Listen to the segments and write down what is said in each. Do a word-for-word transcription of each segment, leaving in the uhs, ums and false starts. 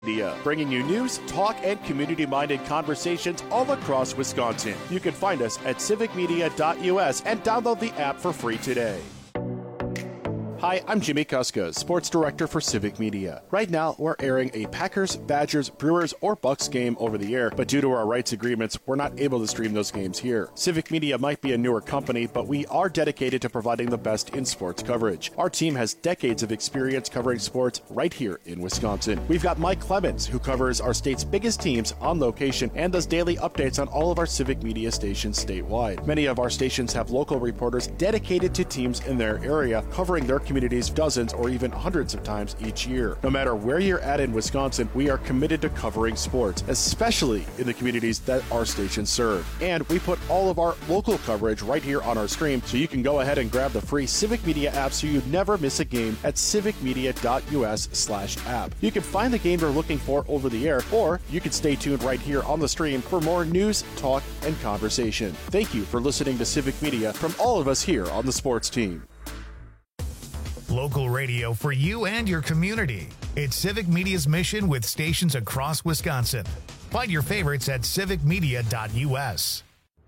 Media, bringing you news, talk, and community-minded conversations all across Wisconsin. You can find us at civic media dot U S and download the app for free today. Hi, I'm Jimmy Kuska, Sports Director for Civic Media. Right now, we're airing a Packers, Badgers, Brewers, or Bucks game over the air, but due to our rights agreements, we're not able to stream those games here. Civic Media might be a newer company, but we are dedicated to providing the best in sports coverage. Our team has decades of experience covering sports right here in Wisconsin. We've got Mike Clemens, who covers our state's biggest teams on location and does daily updates on all of our Civic Media stations statewide. Many of our stations have local reporters dedicated to teams in their area, covering their communities dozens or even hundreds of times each year. No matter where you're at in Wisconsin, we are committed to covering sports, especially in the communities that our stations serve. And we put all of our local coverage right here on our stream, so you can go ahead and grab the free Civic Media app so you never miss a game at civic media dot U S slash app. You can find the game you're looking for over the air, or you can stay tuned right here on the stream for more news, talk, and conversation. Thank you for listening to Civic Media from all of us here on the sports team. Local radio for you and your community. It's Civic Media's mission with stations across Wisconsin. Find your favorites at civic media dot U S.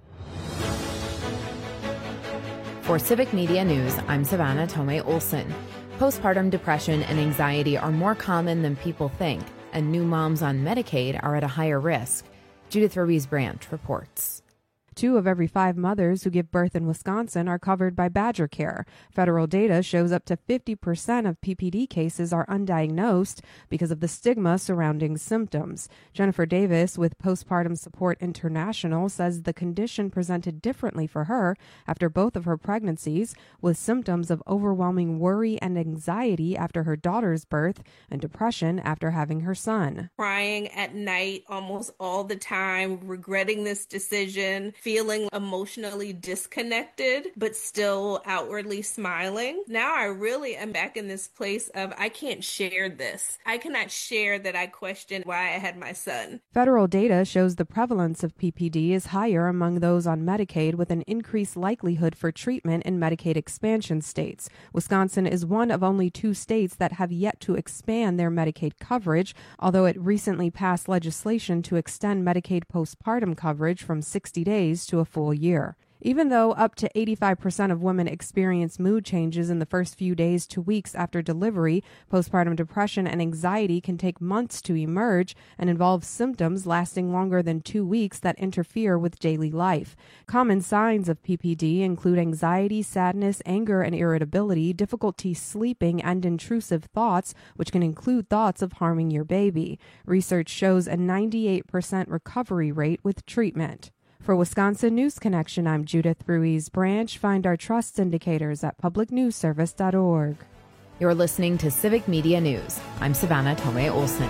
For Civic Media News, I'm Savannah Tomei Olson. Postpartum depression and anxiety are more common than people think, and new moms on Medicaid are at a higher risk. Judith Ruiz Branch reports. Two of every five mothers who give birth in Wisconsin are covered by Badger Care. Federal data shows up to fifty percent of P P D cases are undiagnosed because of the stigma surrounding symptoms. Jennifer Davis with Postpartum Support International says the condition presented differently for her after both of her pregnancies, with symptoms of overwhelming worry and anxiety after her daughter's birth and depression after having her son. Crying at night almost all the time, regretting this decision, feeling emotionally disconnected, but still outwardly smiling. Now I really am back in this place of I can't share this. I cannot share that I questioned why I had my son. Federal data shows the prevalence of P P D is higher among those on Medicaid, with an increased likelihood for treatment in Medicaid expansion states. Wisconsin is one of only two states that have yet to expand their Medicaid coverage, although it recently passed legislation to extend Medicaid postpartum coverage from sixty days to a full year. Even though up to eighty-five percent of women experience mood changes in the first few days to weeks after delivery, postpartum depression and anxiety can take months to emerge and involve symptoms lasting longer than two weeks that interfere with daily life. Common signs of P P D include anxiety, sadness, anger and irritability, difficulty sleeping, and intrusive thoughts, which can include thoughts of harming your baby. Research shows a ninety-eight percent recovery rate with treatment. For Wisconsin News Connection, I'm Judith Ruiz Branch. Find our trust indicators at public news service dot org. You're listening to Civic Media News. I'm Savannah Tomei Olson.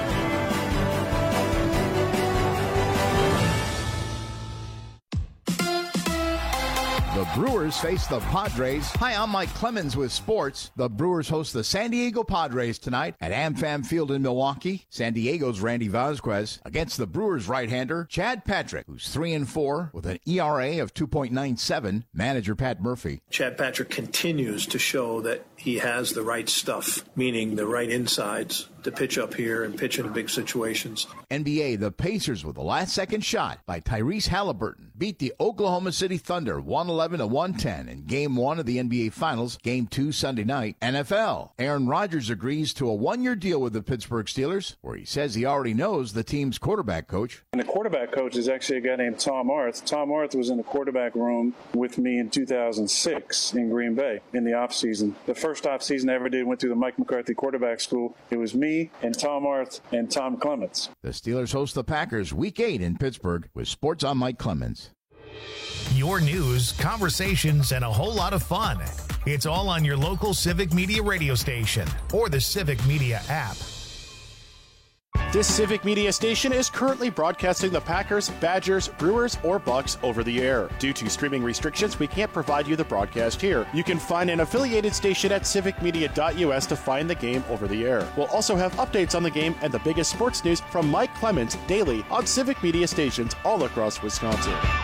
The Brewers face the Padres. Hi, I'm Mike Clemens with sports. The Brewers host the San Diego Padres tonight at AmFam Field in Milwaukee. San Diego's Randy Vasquez against the Brewers right-hander Chad Patrick, who's three and four with an E R A of two point nine seven. Manager Pat Murphy. Chad Patrick continues to show that he has the right stuff, meaning the right insides to pitch up here and pitch in big situations. N B A, the Pacers with a last-second shot by Tyrese Halliburton beat the Oklahoma City Thunder one eleven to one ten in Game one of the N B A Finals, Game two Sunday night. N F L, Aaron Rodgers agrees to a one-year deal with the Pittsburgh Steelers, where he says he already knows the team's quarterback coach. And the quarterback coach is actually a guy named Tom Arth. Tom Arth was in the quarterback room with me in two thousand six in Green Bay in the offseason. The first offseason I ever did went through the Mike McCarthy quarterback school. It was me and Tom Arth and Tom Clements. The Steelers host the Packers Week eight in Pittsburgh with Sports on Mike Clemens. Your news, conversations, and a whole lot of fun. It's all on your local Civic Media radio station or the Civic Media app. This Civic Media station is currently broadcasting the Packers, Badgers, Brewers, or Bucks over the air. Due to streaming restrictions, we can't provide you the broadcast here. You can find an affiliated station at civic media dot U S to find the game over the air. We'll also have updates on the game and the biggest sports news from Mike Clemens daily on Civic Media stations all across Wisconsin.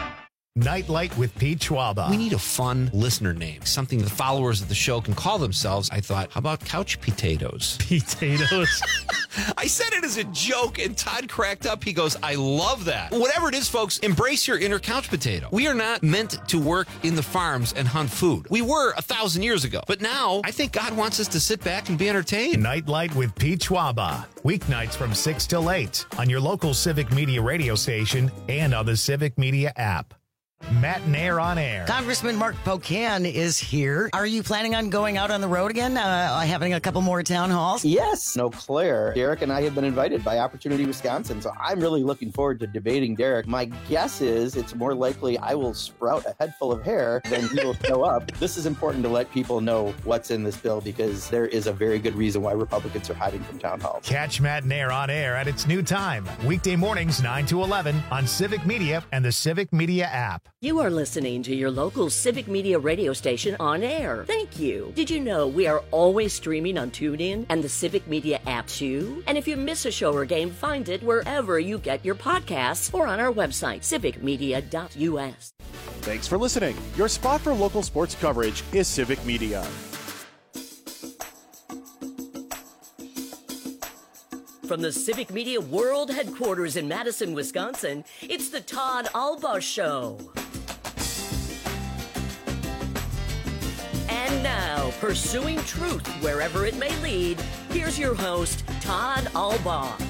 Nightlight with Pete Schwaba. We need a fun listener name, something the followers of the show can call themselves. I thought, how about couch potatoes? Potatoes. I said it as a joke, and Todd cracked up. He goes, I love that. Whatever it is, folks, embrace your inner couch potato. We are not meant to work in the farms and hunt food. We were a thousand years ago. But now, I think God wants us to sit back and be entertained. Nightlight with Pete Schwaba. Weeknights from six till eight on your local Civic Media radio station and on the Civic Media app. Matt Nair on air. Congressman Mark Pocan is here. Are you planning on going out on the road again? Uh, having a couple more town halls? Yes. No, Claire. Derek and I have been invited by Opportunity Wisconsin, so I'm really looking forward to debating Derek. My guess is it's more likely I will sprout a head full of hair than he will show up. This is important to let people know what's in this bill because there is a very good reason why Republicans are hiding from town halls. Catch Matt Nair on air at its new time, weekday mornings nine to eleven on Civic Media and the Civic Media app. You are listening to your local Civic Media radio station on air. Thank you. Did you know we are always streaming on TuneIn and the Civic Media app too? And if you miss a show or game, find it wherever you get your podcasts or on our website, civic media dot u s. Thanks for listening. Your spot for local sports coverage is Civic Media. From the Civic Media World Headquarters in Madison, Wisconsin, it's the Todd Albaugh Show. And now, pursuing truth wherever it may lead, here's your host, Todd Albaugh.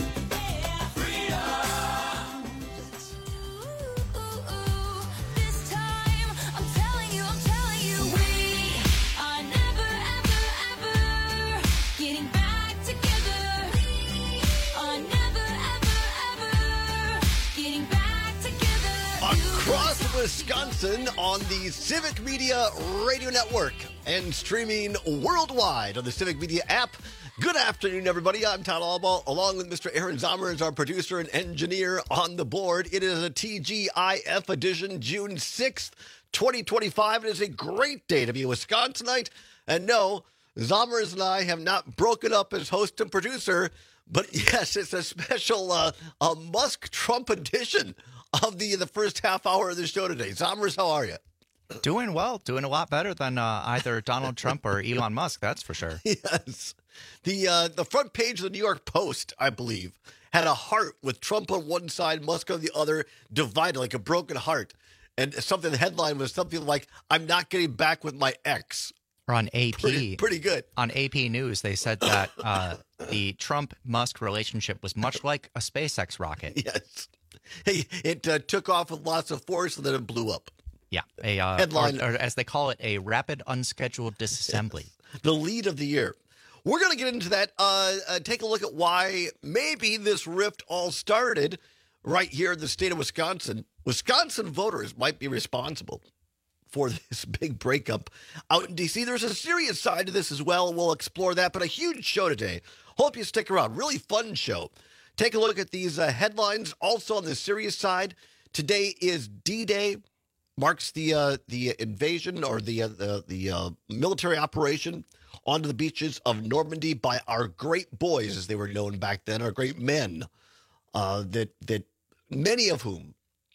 Across Wisconsin on the Civic Media Radio Network and streaming worldwide on the Civic Media app. Good afternoon, everybody. I'm Todd Albaugh, along with Mister Aaron Zommer as our producer and engineer on the board. It is a T G I F edition, June sixth, twenty twenty-five. It is a great day to be a Wisconsinite. And no, Zommers and I have not broken up as host and producer, but yes, it's a special uh, a Musk-Trump edition of the the first half hour of the show today. Zommers, how are you? Doing well. Doing a lot better than uh, either Donald Trump or Elon Musk, that's for sure. Yes. The uh, the front page of the New York Post, I believe, had a heart with Trump on one side, Musk on the other, divided like a broken heart. And something, the headline was something like, I'm not getting back with my ex. Or on A P. Pretty, pretty good. On A P News, they said that uh, the Trump-Musk relationship was much like a SpaceX rocket. Yes. Hey, it uh, took off with lots of force and then it blew up. Yeah, a uh, headline, or, or as they call it, a rapid unscheduled disassembly. Yes. The lead of the year. We're going to get into that. Uh, uh, take a look at why maybe this rift all started right here in the state of Wisconsin. Wisconsin voters might be responsible for this big breakup out in D C. There's a serious side to this as well. We'll explore that, but a huge show today. Hope you stick around. Really fun show. Take a look at these uh, headlines. Also on the serious side, today is D-Day, marks the uh, the invasion or the uh, the, the uh, military operation onto the beaches of Normandy by our great boys, as they were known back then, our great men, uh, that that many of whom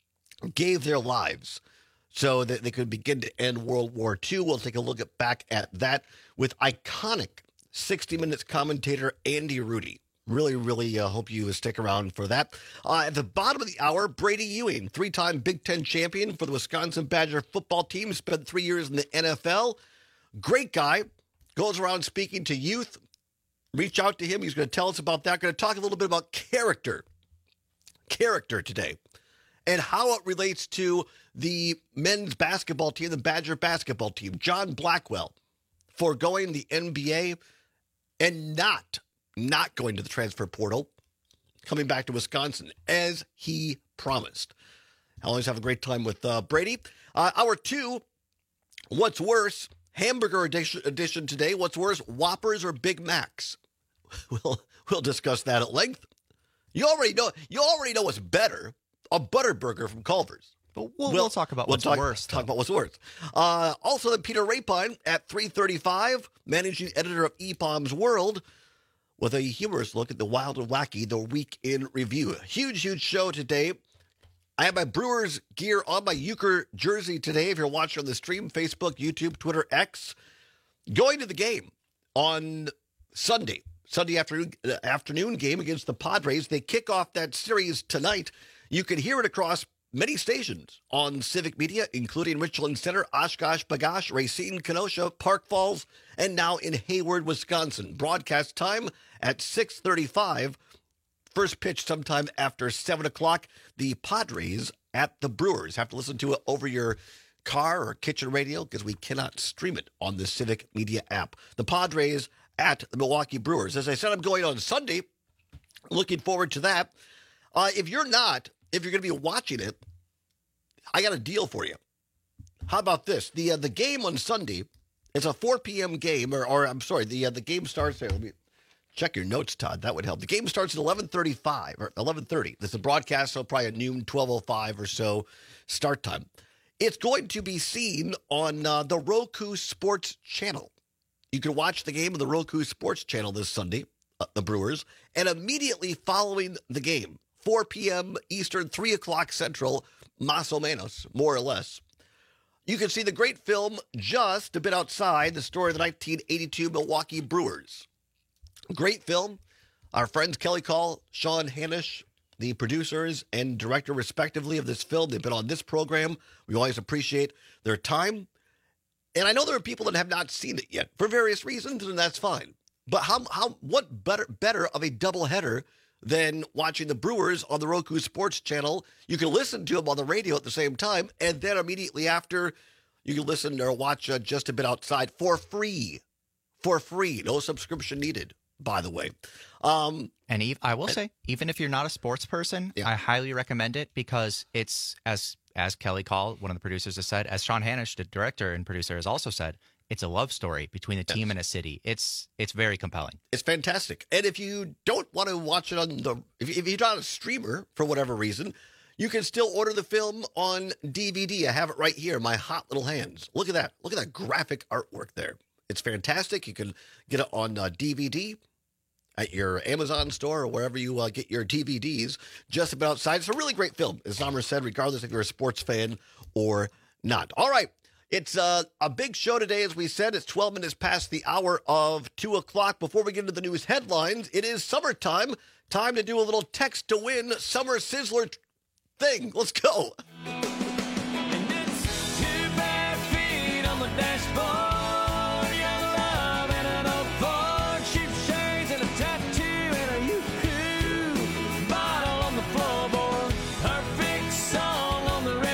gave their lives so that they could begin to end World War Two. We'll take a look at back at that with iconic sixty minutes commentator Andy Rudy. Really, really uh, hope you stick around for that. Uh, at the bottom of the hour, Brady Ewing, three-time Big Ten champion for the Wisconsin Badger football team, spent three years in the N F L. Great guy, goes around speaking to youth. Reach out to him. He's going to tell us about that. Going to talk a little bit about character, character today, and how it relates to the men's basketball team, the Badger basketball team. John Blackwell foregoing the N B A and not not going to the transfer portal, coming back to Wisconsin, as he promised. I always have a great time with uh, Brady. Uh, hour two, what's worse? Hamburger edition, edition today. What's worse, Whoppers or Big Macs? We'll, we'll discuss that at length. You already know You already know what's better, a Butterburger from Culver's. But we'll, we'll, we'll talk about we'll what's talk, worse. Talk about what's worse. Uh, also, then Peter Rapine at three thirty-five, managing editor of E P O M's World, with a humorous look at the wild and wacky, the week in review. A huge, huge show today. I have my Brewers gear on my Euchre jersey today. If you're watching on the stream, Facebook, YouTube, Twitter, X, going to the game on Sunday, Sunday afternoon, uh, afternoon game against the Padres. They kick off that series tonight. You can hear it across many stations on Civic Media, including Richland Center, Oshkosh, Bagash, Racine, Kenosha, Park Falls, and now in Hayward, Wisconsin. Broadcast time at six thirty-five. First pitch sometime after seven o'clock. The Padres at the Brewers. Have to listen to it over your car or kitchen radio because we cannot stream it on the Civic Media app. The Padres at the Milwaukee Brewers. As I said, I'm going on Sunday. Looking forward to that. Uh, if you're not, if you're going to be watching it, I got a deal for you. How about this? The uh, the game on Sunday, it's a four p.m. game, or, or I'm sorry, the uh, the game starts there. Let me check your notes, Todd. That would help. The game starts at eleven thirty-five or eleven thirty. This is a broadcast, so probably at noon, twelve oh five or so start time. It's going to be seen on uh, the Roku Sports Channel. You can watch the game on the Roku Sports Channel this Sunday, uh, the Brewers, and immediately following the game, four p.m. Eastern, three o'clock Central, más o menos, more or less, you can see the great film Just a Bit Outside, the story of the nineteen eighty-two Milwaukee Brewers. Great film. Our friends Kelly Call, Sean Hanish, the producers and director respectively of this film, they've been on this program. We always appreciate their time. And I know there are people that have not seen it yet for various reasons, and that's fine. But how how what better better of a doubleheader than watching the Brewers on the Roku Sports Channel? You can listen to them on the radio at the same time, and then immediately after, you can listen or watch uh, Just a Bit Outside for free. For free. No subscription needed, by the way. Um, and Eve, I will say, even if you're not a sports person, yeah. I highly recommend it because it's, as as Kelly Call, one of the producers, has said, as Sean Hanish, the director and producer, has also said, it's a love story between a team yes. and a city. It's it's very compelling. It's fantastic. And if you don't want to watch it on the, if, if you're not a streamer for whatever reason, you can still order the film on D V D. I have it right here, my hot little hands. Look at that. Look at that graphic artwork there. It's fantastic. You can get it on uh, D V D at your Amazon store or wherever you uh, get your D V Ds. Just About Outside. It's a really great film, as Summer said, regardless if you're a sports fan or not. All right. It's uh, a big show today, as we said. It's twelve minutes past the hour of two o'clock. Before we get into the news headlines, it is summertime. Time to do a little text to win summer sizzler t- thing. Let's go. And it's two bare feet on the dashboard, young love and an old Ford, cheap shades and a tattoo and a yoo-hoo bottle on the floorboard. Perfect song on the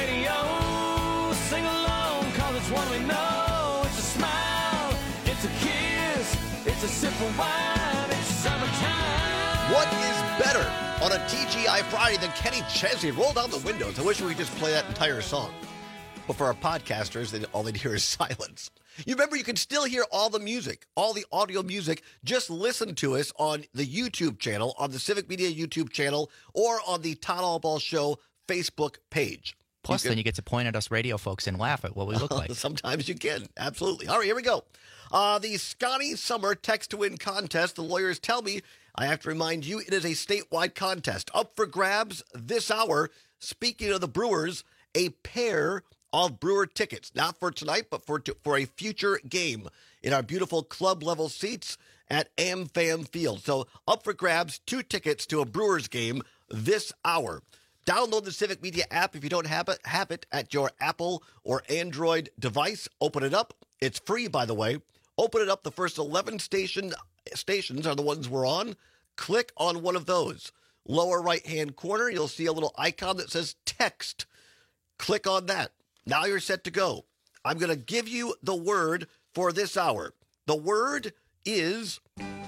radio. Sing along, cause it's one we know. It's a smile, it's a kiss, it's a sip of wine, it's summertime. What is better on a T G I Friday than Kenny Chesney? Roll down the windows. I wish we could just play that entire song. But for our podcasters, they, all they'd hear is silence. You remember, you can still hear all the music, all the audio music. Just listen to us on the YouTube channel, on the Civic Media YouTube channel, or on the Todd Allball Show Facebook page. Plus, you can, then you get to point at us radio folks and laugh at what we look like. Sometimes you can. Absolutely. All right, here we go. Uh, the Scotty Summer Text to Win contest. The lawyers tell me I have to remind you it is a statewide contest. Up for grabs this hour. Speaking of the Brewers, a pair of Brewer tickets. Not for tonight, but for, for a future game in our beautiful club level seats at AmFam Field. So up for grabs, two tickets to a Brewers game this hour. Download the Civic Media app if you don't have it, have it at your Apple or Android device. Open it up. It's free, by the way. Open it up. The first eleven station stations are the ones we're on. Click on one of those. Lower right-hand corner, you'll see a little icon that says text. Click on that. Now you're set to go. I'm going to give you the word for this hour. The word is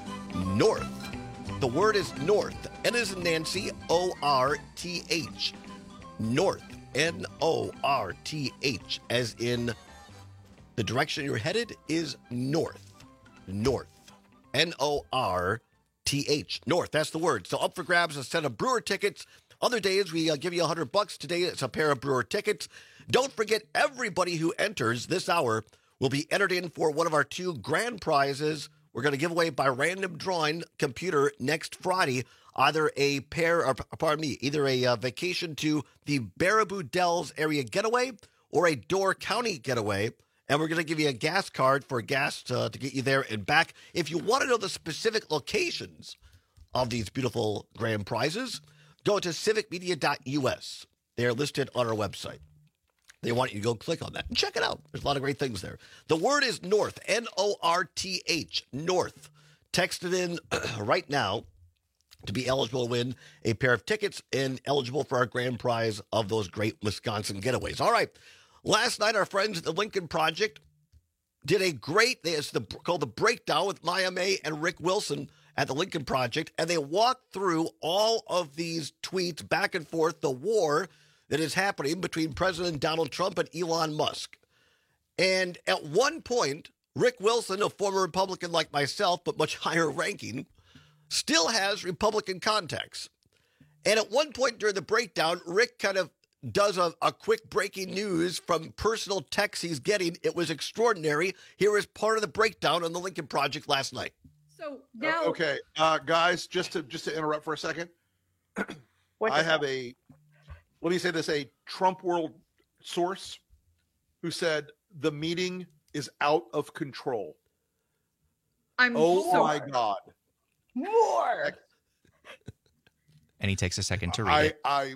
north. The word is north. N as in Nancy, O R T H. North. N O R T H. As in the direction you're headed is north. North. N O R T H. North. That's the word. So up for grabs a set of Brewer tickets. Other days we uh, give you one hundred bucks. Today it's a pair of Brewer tickets. Don't forget, everybody who enters this hour will be entered in for one of our two grand prizes. We're going to give away by random drawing computer next Friday. either a pair, or pardon me, either a uh, vacation to the Baraboo Dells area getaway or a Door County getaway. And we're going to give you a gas card for gas to, to get you there and back. If you want to know the specific locations of these beautiful grand prizes, go to civic media dot U S. They're listed on our website. They want you to go click on that and check it out. There's a lot of great things there. The word is North, N O R T H, North. Text it in right now to be eligible to win a pair of tickets and eligible for our grand prize of those great Wisconsin getaways. All right. Last night, our friends at the Lincoln Project did a great, it's the, called The Breakdown with Maya May and Rick Wilson at the Lincoln Project, and they walked through all of these tweets back and forth, the war that is happening between President Donald Trump and Elon Musk. And at one point, Rick Wilson, a former Republican like myself, but much higher ranking, still has Republican contacts. And at one point during the breakdown, Rick kind of does a, a quick breaking news from personal texts he's getting. It was extraordinary. Here is part of the breakdown on the Lincoln Project last night. So now, uh, okay, uh, guys, just to just to interrupt for a second, I have a, let me say this, a Trump world source who said the meeting is out of control. I'm oh sure. my God. More. And he takes a second to read I, it I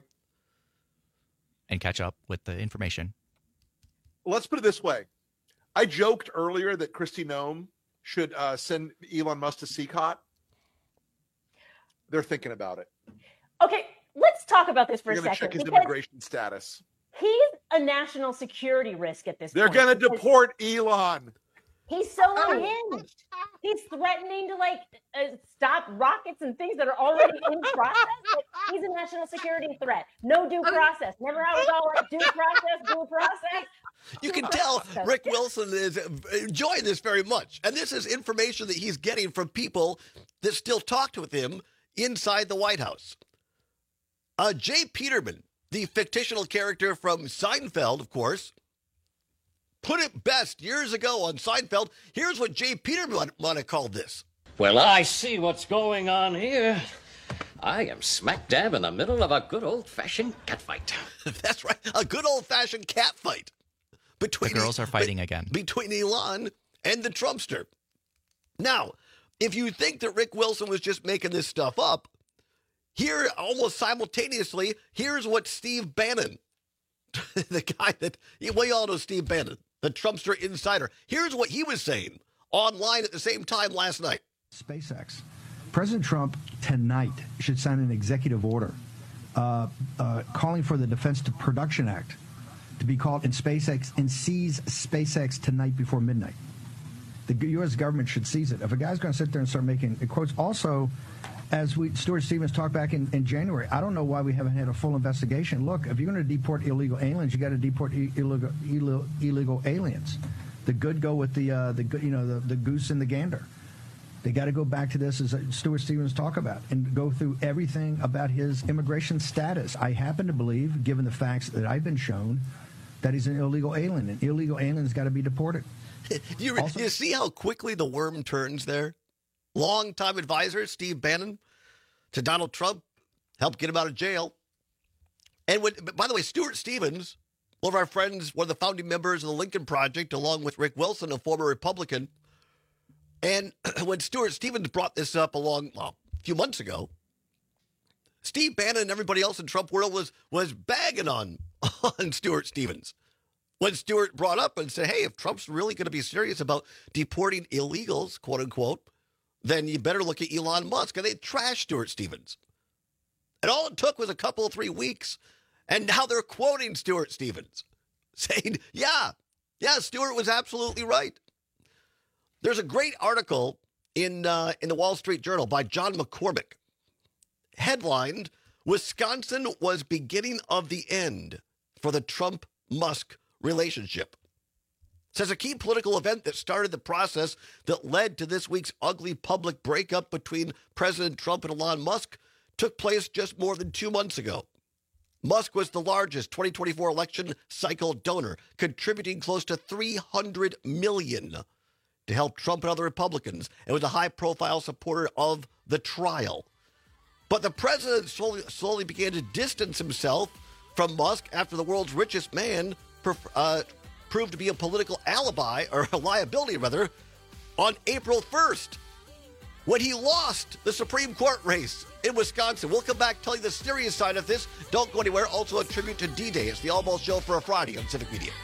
and catch up with the information. Let's put it this way. I joked earlier that Kristi Noem should uh, send Elon Musk to C C O T. They're thinking about it. Okay, let's talk about this for They're a going second. to check his because immigration status. He's a national security risk at this They're point. going to because deport Elon. He's so unhinged. He's threatening to like uh, stop rockets and things that are already in process. Like, he's a national security threat. No due process. Remember how it's all like due process, due process? You can tell Rick Wilson is enjoying this very much. And this is information that he's getting from people that still talked with him inside the White House. Uh, Jay Peterman, the fictional character from Seinfeld, of course, put it best years ago on Seinfeld. Here's what Jay Peterman want to call this. Well, I see what's going on here. I am smack dab in the middle of a good old-fashioned catfight. That's right, a good old-fashioned cat fight. Between the girls are fighting again. Between Elon and the Trumpster. Now, if you think that Rick Wilson was just making this stuff up, here, almost simultaneously, here's what Steve Bannon, the guy that, we all know Steve Bannon, the Trumpster insider. Here's what he was saying online at the same time last night. SpaceX. President Trump tonight should sign an executive order uh, uh, calling for the Defense Production Act to be called in SpaceX and seize SpaceX tonight before midnight. The U S government should seize it. If a guy's going to sit there and start making quotes, also, as we Stuart Stevens talked back in, in January, I don't know why we haven't had a full investigation. Look, if you're going to deport illegal aliens, you got to deport e- illegal, illegal illegal aliens. The good go with the uh, the good, you know, the, the goose and the gander. They got to go back to this, as Stuart Stevens talked about, and go through everything about his immigration status. I happen to believe, given the facts that I've been shown, that he's an illegal alien, and illegal aliens got to be deported. you, also, you see how quickly the worm turns there? Longtime advisor Steve Bannon to Donald Trump helped get him out of jail. And when, by the way, Stuart Stevens, one of our friends, one of the founding members of the Lincoln Project, along with Rick Wilson, a former Republican. And when Stuart Stevens brought this up along well, a few months ago, Steve Bannon and everybody else in Trump world was was bagging on, on Stuart Stevens. When Stuart brought up and said, hey, if Trump's really going to be serious about deporting illegals, quote unquote, then you better look at Elon Musk. And they trashed Stuart Stevens. And all it took was a couple of three weeks. And now they're quoting Stuart Stevens, saying, yeah, yeah, Stuart was absolutely right. There's a great article in uh, in the Wall Street Journal by John McCormick, headlined, Wisconsin was beginning of the end for the Trump-Musk relationship. Says a key political event that started the process that led to this week's ugly public breakup between President Trump and Elon Musk took place just more than two months ago. Musk was the largest twenty twenty-four election cycle donor, contributing close to three hundred million dollars to help Trump and other Republicans, and was a high-profile supporter of the trial. But the president slowly, slowly began to distance himself from Musk after the world's richest man uh, proved to be a political alibi, or a liability, rather, on April first, when he lost the Supreme Court race in Wisconsin. We'll come back, tell you the serious side of this. Don't go anywhere. Also a tribute to D-Day. It's the All Ball Show for a Friday on Civic Media.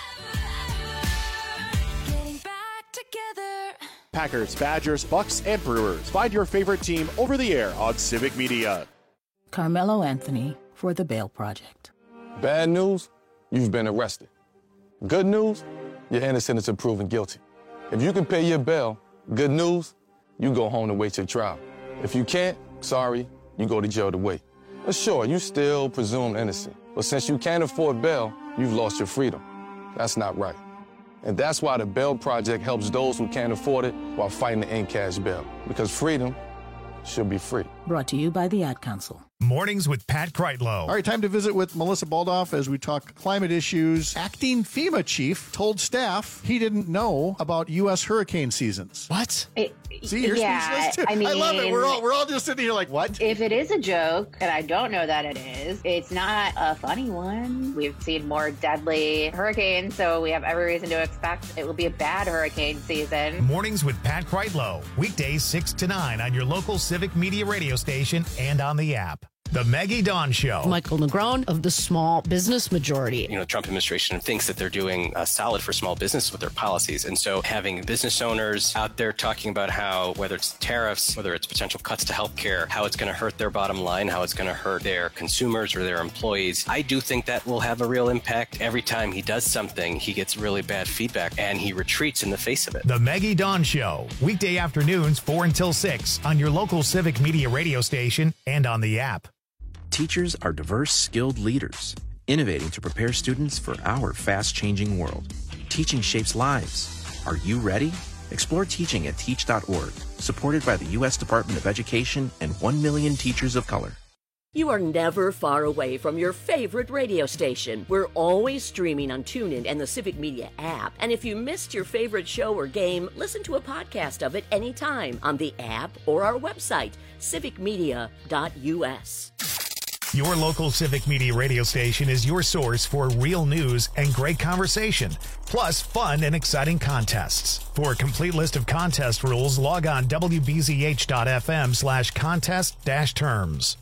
Packers, Badgers, Bucks, and Brewers. Find your favorite team over the air on Civic Media. Carmelo Anthony for the Bail Project. Bad news, you've been arrested. Good news, you're innocent until proven guilty. If you can pay your bail, good news, you go home to wait your trial. If you can't, sorry, you go to jail to wait. But sure, you still presumed innocent. But since you can't afford bail, you've lost your freedom. That's not right. And that's why the Bail Project helps those who can't afford it while fighting to end cash bail. Because freedom should be free. Brought to you by the Ad Council. Mornings with Pat Kreitlow. All right, time to visit with Melissa Baldoff as we talk climate issues. Acting FEMA chief told staff he didn't know about U S hurricane seasons. What? It, See, you're yeah, speechless too. I mean, I love it. We're all we're all just sitting here like, what? If it is a joke, and I don't know that it is, it's not a funny one. We've seen more deadly hurricanes, so we have every reason to expect it will be a bad hurricane season. Mornings with Pat Kreitlow. Weekdays six to nine on your local Civic Media radio station and on the app. The Maggie Dawn Show. Michael Negron of the Small Business Majority. You know, the Trump administration thinks that they're doing uh, solid for small business with their policies. And so having business owners out there talking about how, whether it's tariffs, whether it's potential cuts to healthcare, how it's going to hurt their bottom line, how it's going to hurt their consumers or their employees, I do think that will have a real impact. Every time he does something, he gets really bad feedback and he retreats in the face of it. The Maggie Dawn Show. Weekday afternoons, four until six on your local Civic Media radio station and on the app. Teachers are diverse, skilled leaders, innovating to prepare students for our fast-changing world. Teaching shapes lives. Are you ready? Explore teaching at teach dot org, supported by the U S Department of Education and one million teachers of color. You are never far away from your favorite radio station. We're always streaming on TuneIn and the Civic Media app. And if you missed your favorite show or game, listen to a podcast of it anytime on the app or our website, civic media dot u s. Your local Civic Media radio station is your source for real news and great conversation, plus fun and exciting contests. For a complete list of contest rules, log on w b z h dot f m slash contest dash terms.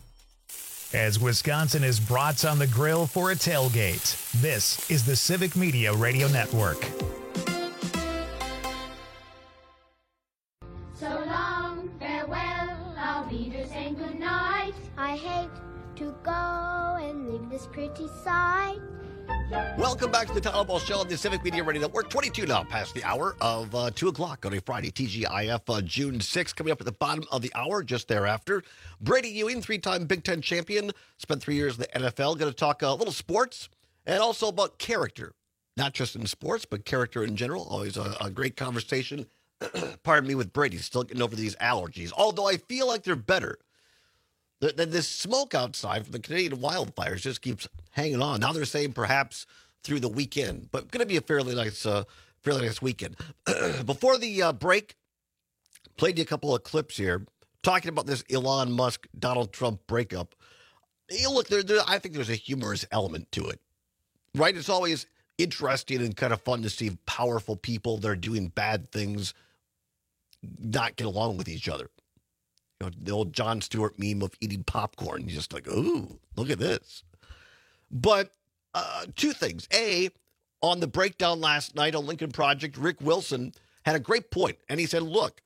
As Wisconsin is brats on the grill for a tailgate, this is the Civic Media Radio Network. So long, farewell, I'll be there saying goodnight. I hate to go and leave this pretty sight. Welcome back to the Town Ball Show on the Civic Media Radio Network. twenty-two now past the hour of uh, two o'clock on a Friday. T G I F uh, June sixth coming up at the bottom of the hour just thereafter. Brady Ewing, three-time Big Ten champion, spent three years in the N F L. Going to talk a little sports and also about character. Not just in sports, but character in general. Always a, a great conversation. Pardon me, with Brady. Still getting over these allergies. Although I feel like they're better. The, the, this smoke outside from the Canadian wildfires just keeps hanging on. Now they're saying perhaps through the weekend, but going to be a fairly nice, uh, fairly nice weekend. Before the uh, break, played you a couple of clips here talking about this Elon Musk Donald Trump breakup. You look, there, there, I think there's a humorous element to it, right? It's always interesting and kind of fun to see powerful people that are doing bad things not get along with each other. You know, the old Jon Stewart meme of eating popcorn. You're just like, ooh, look at this. But uh, two things. A, on the breakdown last night on Lincoln Project, Rick Wilson had a great point. And he said, look,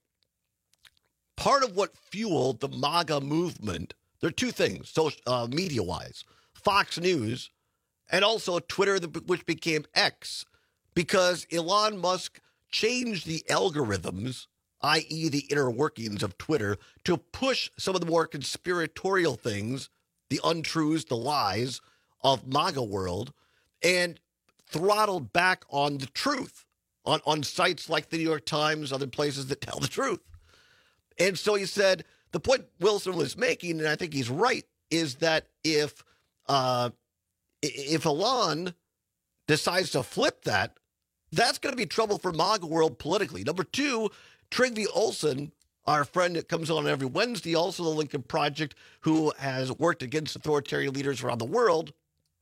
part of what fueled the MAGA movement, there are two things, so, uh, media-wise. Fox News and also Twitter, which became X, because Elon Musk changed the algorithms, that is the inner workings of Twitter, to push some of the more conspiratorial things, the untruths, the lies of MAGA world, and throttled back on the truth on, on sites like the New York Times, other places that tell the truth. And so he said, the point Wilson was making, and I think he's right, is that if uh, if Elon decides to flip that, that's going to be trouble for MAGA world politically. Number two, Trygve Olsen our friend that comes on every Wednesday, also the Lincoln Project, who has worked against authoritarian leaders around the world,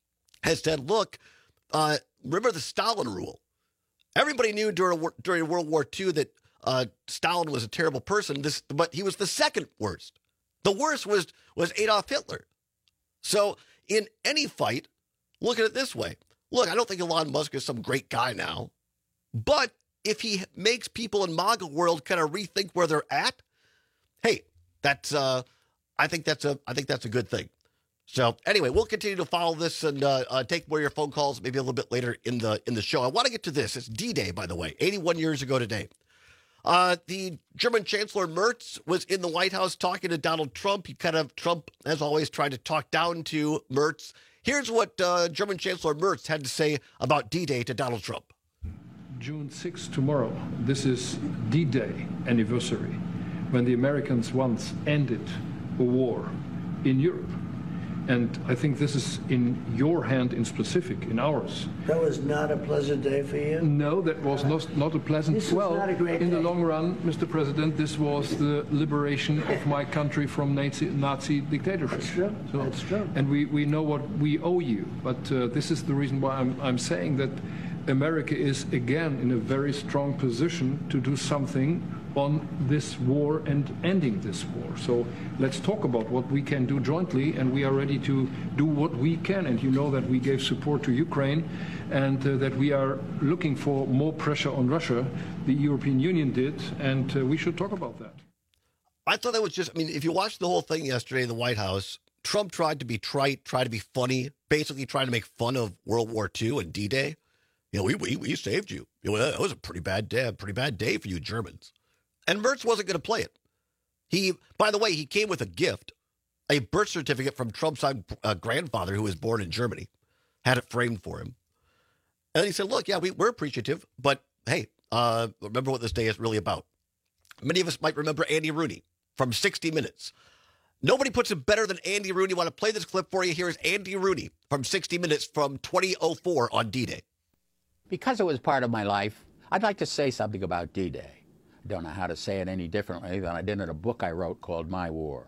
has said, look, uh, remember the Stalin rule. Everybody knew during, during World War Two that uh, Stalin was a terrible person, this, but he was the second worst. The worst was, was Adolf Hitler. So in any fight, look at it this way. Look, I don't think Elon Musk is some great guy now, but if he makes people in MAGA world kind of rethink where they're at, hey, that's uh, I think that's a I think that's a good thing. So anyway, we'll continue to follow this and uh, uh, take more of your phone calls maybe a little bit later in the in the show. I want to get to this. It's D-Day, by the way, eighty-one years ago today. Uh, the German Chancellor Merz was in the White House talking to Donald Trump. He kind of, Trump, as always, tried to talk down to Merz. Here's what uh, German Chancellor Merz had to say about D-Day to Donald Trump. June sixth, tomorrow, this is D-Day anniversary, when the Americans once ended a war in Europe. And I think this is in your hand in specific, in ours. That was not a pleasant day for you? No, that was not, not a pleasant This was well, not a great in day. the long run, Mister President, this was the liberation of my country from Nazi, Nazi dictatorship. That's true. So, That's true. And we, we know what we owe you. But uh, this is the reason why I'm, I'm saying that America is again in a very strong position to do something on this war and ending this war. So let's talk about what we can do jointly, and we are ready to do what we can. And you know that we gave support to Ukraine, and uh, that we are looking for more pressure on Russia. The European Union did, and uh, we should talk about that. I thought that was just, I mean, if you watched the whole thing yesterday in the White House, Trump tried to be trite, tried to be funny, basically trying to make fun of World War Two and D-Day. You know, we, we, we saved you. You know, that was a pretty bad day, pretty bad day for you Germans. And Merz wasn't going to play it. He, by the way, he came with a gift, a birth certificate from Trump's uh, grandfather, who was born in Germany, had it framed for him. And he said, look, yeah, we, we're appreciative, but hey, uh, remember what this day is really about. Many of us might remember Andy Rooney from sixty minutes. Nobody puts it better than Andy Rooney. I want to play this clip for you. Here is Andy Rooney from sixty minutes from twenty oh four on D-Day. Because it was part of my life, I'd like to say something about D-Day. I don't know how to say it any differently than I did in a book I wrote called My War.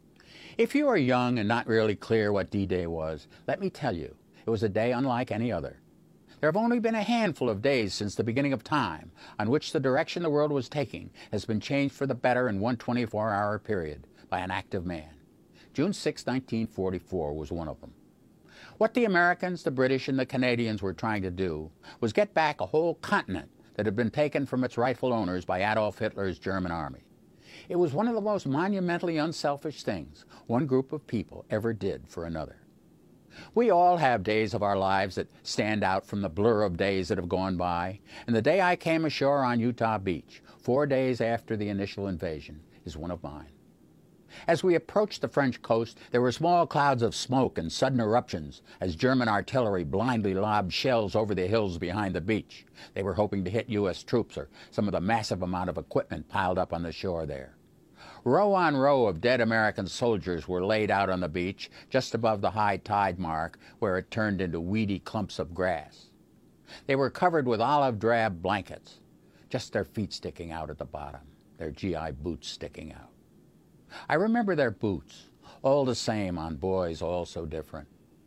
If you are young and not really clear what D-Day was, let me tell you, it was a day unlike any other. There have only been a handful of days since the beginning of time on which the direction the world was taking has been changed for the better in one twenty-four hour period by an act of man. June sixth, nineteen forty-four was one of them. What the Americans, the British, and the Canadians were trying to do was get back a whole continent that had been taken from its rightful owners by Adolf Hitler's German army. It was one of the most monumentally unselfish things one group of people ever did for another. We all have days of our lives that stand out from the blur of days that have gone by, and the day I came ashore on Utah Beach, four days after the initial invasion, is one of mine. As we approached the French coast, there were small clouds of smoke and sudden eruptions as German artillery blindly lobbed shells over the hills behind the beach. They were hoping to hit U S troops or some of the massive amount of equipment piled up on the shore there. Row on row of dead American soldiers were laid out on the beach just above the high tide mark where it turned into weedy clumps of grass. They were covered with olive drab blankets, just their feet sticking out at the bottom, their G I boots sticking out. I remember their boots, all the same on boys all so different.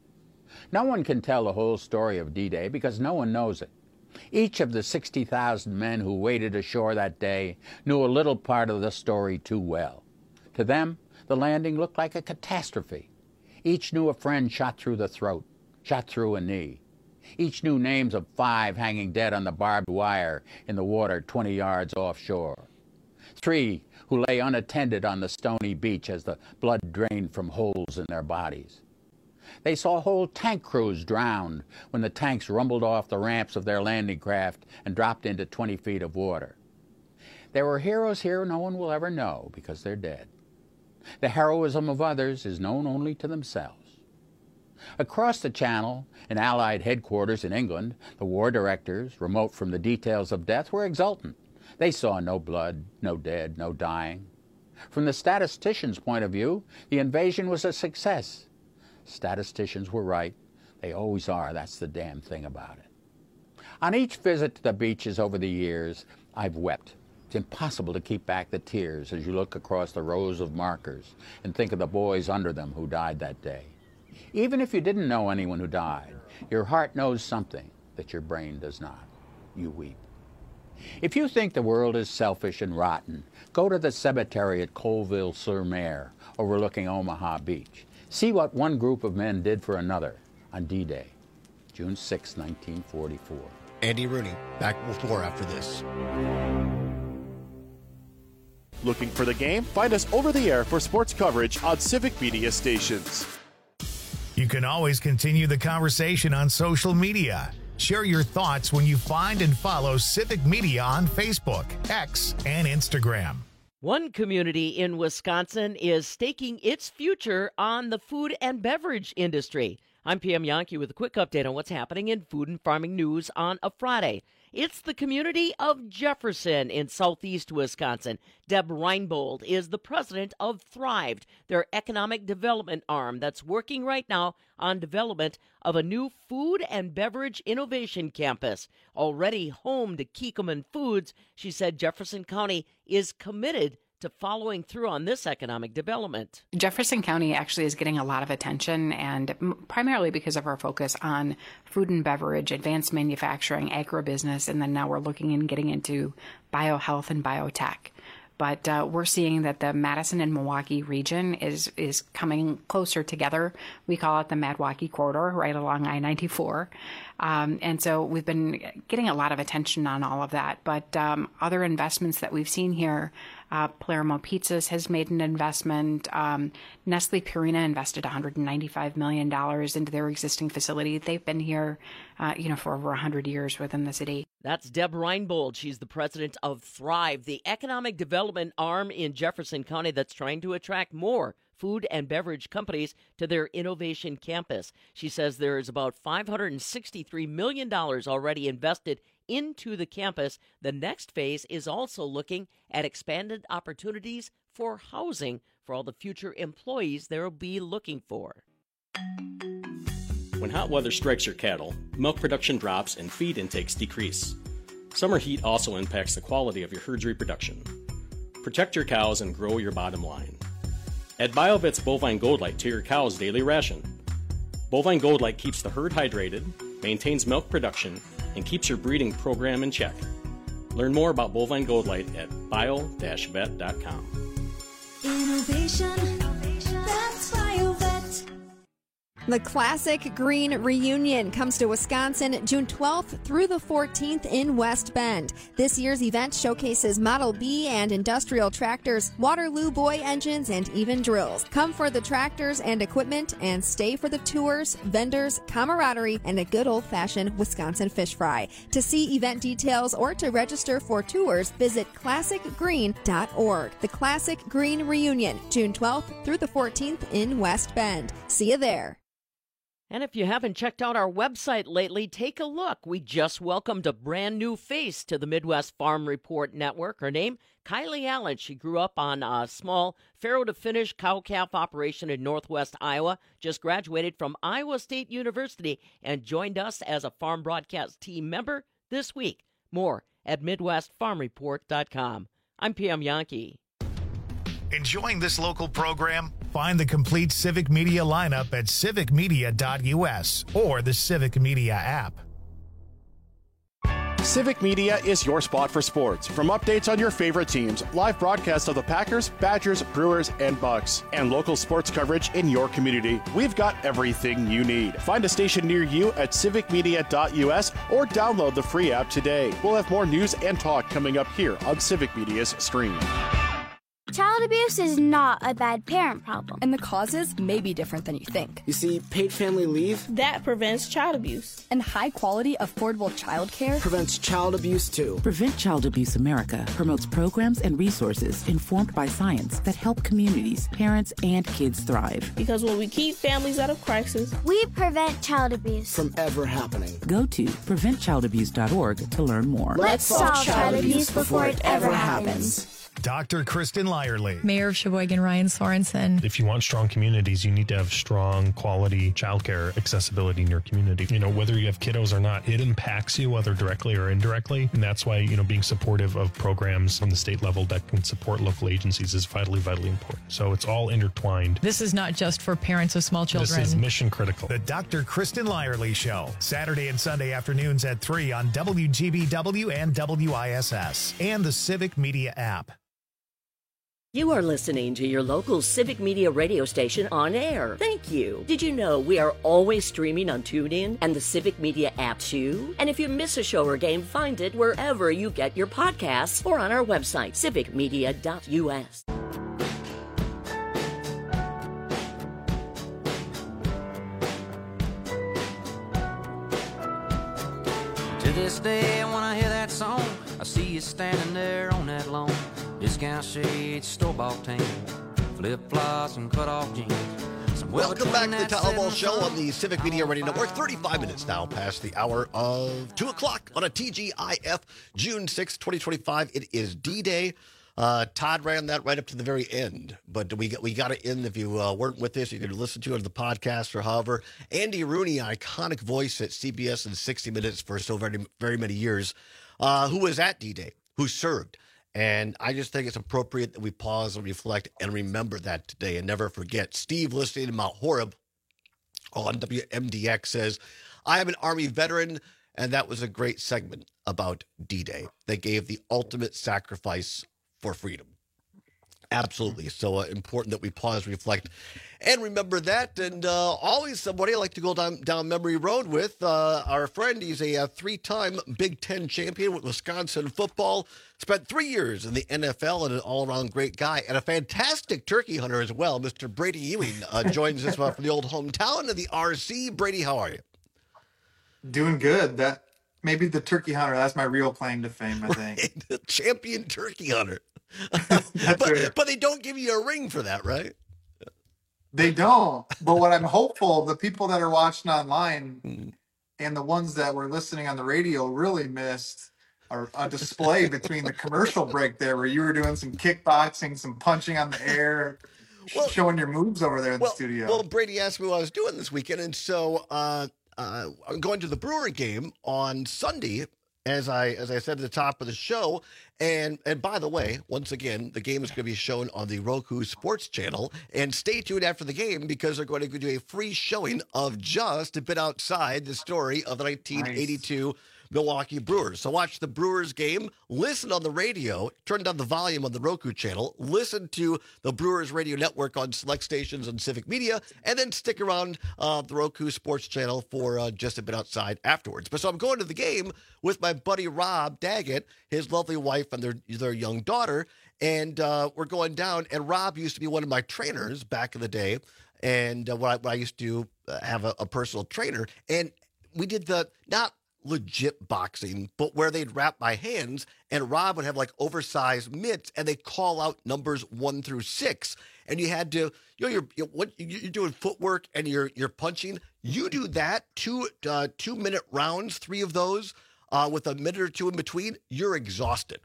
No one can tell the whole story of D-Day because no one knows it. Each of the sixty thousand men who waded ashore that day knew a little part of the story too well. To them, the landing looked like a catastrophe. Each knew a friend shot through the throat, shot through a knee. Each knew names of five hanging dead on the barbed wire in the water twenty yards offshore. Three who lay unattended on the stony beach as the blood drained from holes in their bodies. They saw whole tank crews drowned when the tanks rumbled off the ramps of their landing craft and dropped into twenty feet of water. There were heroes here no one will ever know because they're dead. The heroism of others is known only to themselves. Across the Channel, in Allied headquarters in England, the war directors, remote from the details of death, were exultant. They saw no blood, no dead, no dying. From the statisticians' point of view, the invasion was a success. Statisticians were right. They always are. That's the damn thing about it. On each visit to the beaches over the years, I've wept It's impossible to keep back the tears as you look across the rows of markers and think of the boys under them who died that day. Even if you didn't know anyone who died, your heart knows something that your brain does not. You weep. If you think the world is selfish and rotten, go to the cemetery at Colville-sur-Mer, overlooking Omaha Beach. See what one group of men did for another on D-Day, June sixth, nineteen forty-four. Andy Rooney, back with more after this. Looking for the game? Find us over the air for sports coverage on Civic Media stations. You can always continue the conversation on social media. Share your thoughts when you find and follow Civic Media on Facebook, X, and Instagram. One community in Wisconsin is staking its future on the food and beverage industry. I'm P M Yankee with a quick update on what's happening in food and farming news on a Friday. It's the community of Jefferson in southeast Wisconsin. Deb Reinbold is the president of Thrived, their economic development arm that's working right now on development of a new food and beverage innovation campus. Already home to Kikkoman Foods, she said Jefferson County is committed to following through on this economic development. Jefferson County actually is getting a lot of attention, and primarily because of our focus on food and beverage, advanced manufacturing, agribusiness, and then now we're looking and getting into biohealth and biotech. But uh, we're seeing that the Madison and Milwaukee region is is coming closer together. We call it the Madwaukee Corridor, right along I ninety-four. Um, and so we've been getting a lot of attention on all of that. But um, other investments that we've seen here, uh, Palermo Pizzas has made an investment. Um, Nestle Purina invested one hundred ninety-five million dollars into their existing facility. They've been here, uh, you know, for over one hundred years within the city. That's Deb Reinbold. She's the president of Thrive, the economic development arm in Jefferson County that's trying to attract more food and beverage companies to their innovation campus. She says there is about five hundred sixty-three million dollars already invested into the campus. The next phase is also looking at expanded opportunities for housing for all the future employees they'll be looking for. When hot weather strikes your cattle, milk production drops and feed intakes decrease. Summer heat also impacts the quality of your herd's reproduction. Protect your cows and grow your bottom line. Add BioVet's Bovine Gold Light to your cow's daily ration. Bovine Gold Light keeps the herd hydrated, maintains milk production, and keeps your breeding program in check. Learn more about Bovine Gold Light at bio dash vet dot com. Innovation, that's BioVet. The Classic Green Reunion comes to Wisconsin June twelfth through the fourteenth in West Bend. This year's event showcases Model B and industrial tractors, Waterloo Boy engines, and even drills. Come for the tractors and equipment and stay for the tours, vendors, camaraderie, and a good old-fashioned Wisconsin fish fry. To see event details or to register for tours, visit classic green dot org. The Classic Green Reunion, June twelfth through the fourteenth in West Bend. See you there. And if you haven't checked out our website lately, take a look. We just welcomed a brand new face to the Midwest Farm Report Network. Her name, Kylie Allen. She grew up on a small farrow-to-finish cow-calf operation in northwest Iowa, just graduated from Iowa State University, and joined us as a farm broadcast team member this week. More at midwest farm report dot com. I'm P M Yankee. Enjoying this local program? Find the complete Civic Media lineup at civic media dot u s or the Civic Media app. Civic Media is your spot for sports. From updates on your favorite teams, live broadcasts of the Packers, Badgers, Brewers, and Bucks, and local sports coverage in your community, we've got everything you need. Find a station near you at civic media dot u s or download the free app today. We'll have more news and talk coming up here on Civic Media's stream. Child abuse is not a bad parent problem. And the causes may be different than you think. You see, paid family leave, that prevents child abuse. And high-quality, affordable child care prevents child abuse, too. Prevent Child Abuse America promotes programs and resources informed by science that help communities, parents, and kids thrive. Because when we keep families out of crisis, we prevent child abuse from ever happening. Go to prevent child abuse dot org to learn more. Let's solve child abuse before it ever happens. Doctor Kristen Lyerly. Mayor of Sheboygan, Ryan Sorensen. If you want strong communities, you need to have strong quality childcare accessibility in your community. You know, whether you have kiddos or not, it impacts you, whether directly or indirectly. And that's why, you know, being supportive of programs on the state level that can support local agencies is vitally, vitally important. So it's all intertwined. This is not just for parents of small children. This is mission critical. The Doctor Kristen Lyerly Show, Saturday and Sunday afternoons at three on W G B W and W I S S and the Civic Media app. You are listening to your local Civic Media radio station on air. Thank you. Did you know we are always streaming on TuneIn and the Civic Media app too? And if you miss a show or game, find it wherever you get your podcasts or on our website, civic media dot U S. To this day, when I hear that song, I see you standing there on that lawn. Discount shades, store-bought tan, flip-flops and cut-off jeans. Welcome back to the Townhall Show on the Civic Media Radio Network. thirty-five minutes now past the hour of two o'clock on a T G I F, June sixth, twenty twenty-five. It is D-Day. Uh, Todd ran that right up to the very end, but we got, we got it in. If you uh, weren't with this, you could listen to it on the podcast or however. Andy Rooney, iconic voice at C B S and sixty minutes for so very, very many years, uh, who was at D-Day, who served. And I just think it's appropriate that we pause and reflect and remember that today and never forget. Steve, listening to Mount Horeb on W M D X, says, I am an Army veteran, and that was a great segment about D-Day. They gave the ultimate sacrifice for freedom. Absolutely. So uh, important that we pause, reflect, and remember that. And uh, always somebody I like to go down, down memory road with. Uh, our friend, he's a, a three-time Big Ten champion with Wisconsin football. Spent three years in the N F L and an all-around great guy and a fantastic turkey hunter as well. Mister Brady Ewing uh, joins us from the old hometown of the R C. Brady, how are you? Doing good. That maybe the turkey hunter. That's my real claim to fame, I think. Right. The champion turkey hunter. but, right. but they don't give you a ring for that, right? They don't. But what I'm hopeful, the people that are watching online mm. and the ones that were listening on the radio really missed are a display between the commercial break there where you were doing some kickboxing, some punching on the air, well, showing your moves over there in well, the studio. Well, Brady asked me what I was doing this weekend, and so uh, uh, I'm going to the Brewer game on Sunday. As I as I said at the top of the show, and and by the way, once again, the game is going to be shown on the Roku Sports Channel. And stay tuned after the game because they're going to do a free showing of Just a Bit Outside, the story of the nineteen eighty-two nice. Milwaukee Brewers. So watch the Brewers game, listen on the radio, turn down the volume on the Roku channel, listen to the Brewers Radio Network on select stations on Civic Media, and then stick around uh, the Roku Sports Channel for uh, Just a Bit Outside afterwards. But so I'm going to the game with my buddy Rob Daggett, his lovely wife, and their, their young daughter, and uh, we're going down, and Rob used to be one of my trainers back in the day, and uh, when, I, when I used to uh, have a, a personal trainer, and we did the, not legit boxing, but where they'd wrap my hands and Rob would have like oversized mitts and they call out numbers one through six. And you had to, you know, you're, you're, what, you're doing footwork and you're, you're punching. You do that two, uh, two minute rounds, three of those uh, with a minute or two in between, you're exhausted.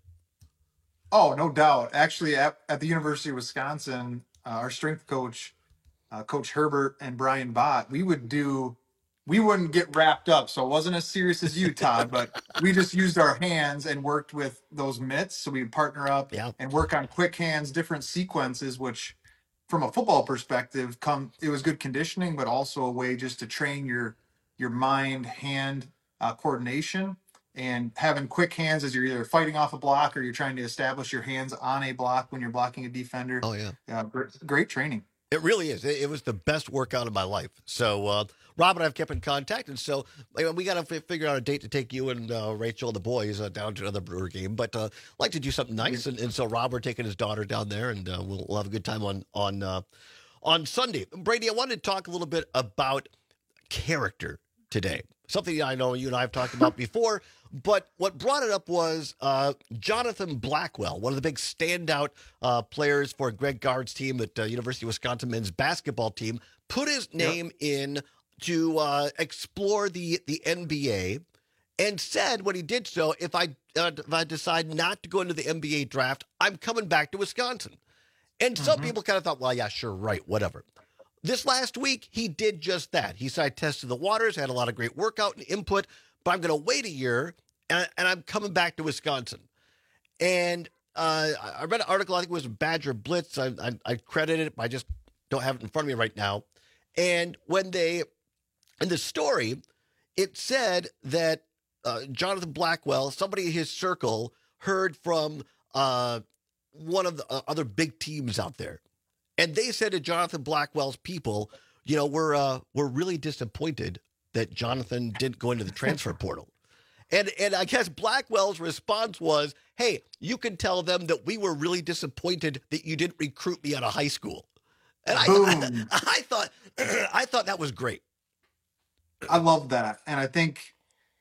Oh, no doubt. Actually, at, at the University of Wisconsin, uh, our strength coach, uh, Coach Herbert and Brian Bott, we would do We wouldn't get wrapped up, so it wasn't as serious as you, Todd, but we just used our hands and worked with those mitts. So we'd partner up yeah. and work on quick hands, different sequences, which from a football perspective, come it was good conditioning, but also a way just to train your your mind-hand uh, coordination and having quick hands as you're either fighting off a block or you're trying to establish your hands on a block when you're blocking a defender. Oh, yeah. Uh, great, great training. It really is. It, it was the best workout of my life. So uh, Rob and I have kept in contact, and so we got to f- figure out a date to take you and uh, Rachel and the boys uh, down to another Brewer game. But uh, like to do something nice, and, and so Rob, we're taking his daughter down there, and uh, we'll, we'll have a good time on on uh, on Sunday. Brady, I wanted to talk a little bit about character today. Something I know you and I have talked about before. But what brought it up was uh, Jonathan Blackwell, one of the big standout uh, players for Greg Gard's team at uh, University of Wisconsin men's basketball team, put his name yep. in to uh, explore the, the N B A and said when he did so, if I uh, if I decide not to go into the N B A draft, I'm coming back to Wisconsin. And some Mm-hmm. people kind of thought, well, yeah, sure, right, whatever. This last week, he did just that. He said, I tested the waters, had a lot of great workout and input, but I'm going to wait a year, and, and I'm coming back to Wisconsin. And uh, I read an article, I think it was Badger Blitz. I, I, I credited it, but I just don't have it in front of me right now. And when they, in the story, it said that uh, Jonathan Blackwell, somebody in his circle, heard from uh, one of the uh, other big teams out there. And they said to Jonathan Blackwell's people, you know, we're uh, we're really disappointed that Jonathan didn't go into the transfer portal. And and I guess Blackwell's response was, hey, you can tell them that we were really disappointed that you didn't recruit me out of high school. And I, I, I thought I thought that was great. I love that. And I think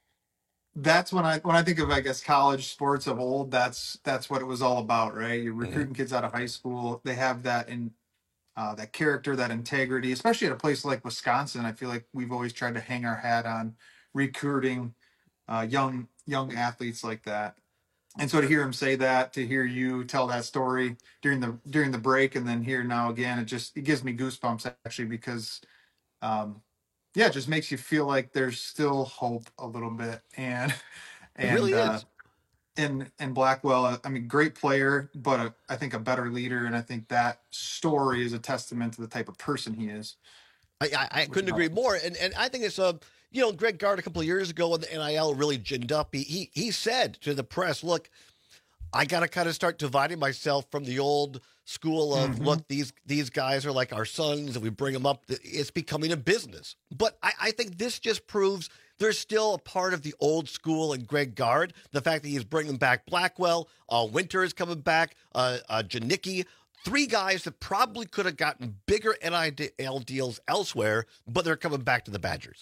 that's when I when I think of, I guess, college sports of old, that's that's what it was all about, right? You're recruiting mm-hmm. kids out of high school. They have that in uh, that character, that integrity, especially at a place like Wisconsin. I feel like we've always tried to hang our hat on recruiting uh, young young athletes like that. And so to hear him say that, to hear you tell that story during the during the break, and then here now again, it just it gives me goosebumps actually, because um, yeah, it just makes you feel like there's still hope a little bit. And and it really uh, is. and and Blackwell, I mean, great player, but a, I think a better leader, and I think that story is a testament to the type of person he is. I, I, I couldn't agree more, and and I think it's a. Uh, You know, Greg Gard a couple of years ago when the N I L really ginned up, he, he he said to the press, look, I got to kind of start dividing myself from the old school of, mm-hmm. look, these these guys are like our sons and we bring them up. It's becoming a business. But I, I think this just proves there's still a part of the old school in Greg Gard. The fact that he's bringing back Blackwell, uh, Winter is coming back, uh, uh, Janicki. Three guys that probably could have gotten bigger N I L deals elsewhere, but they're coming back to the Badgers.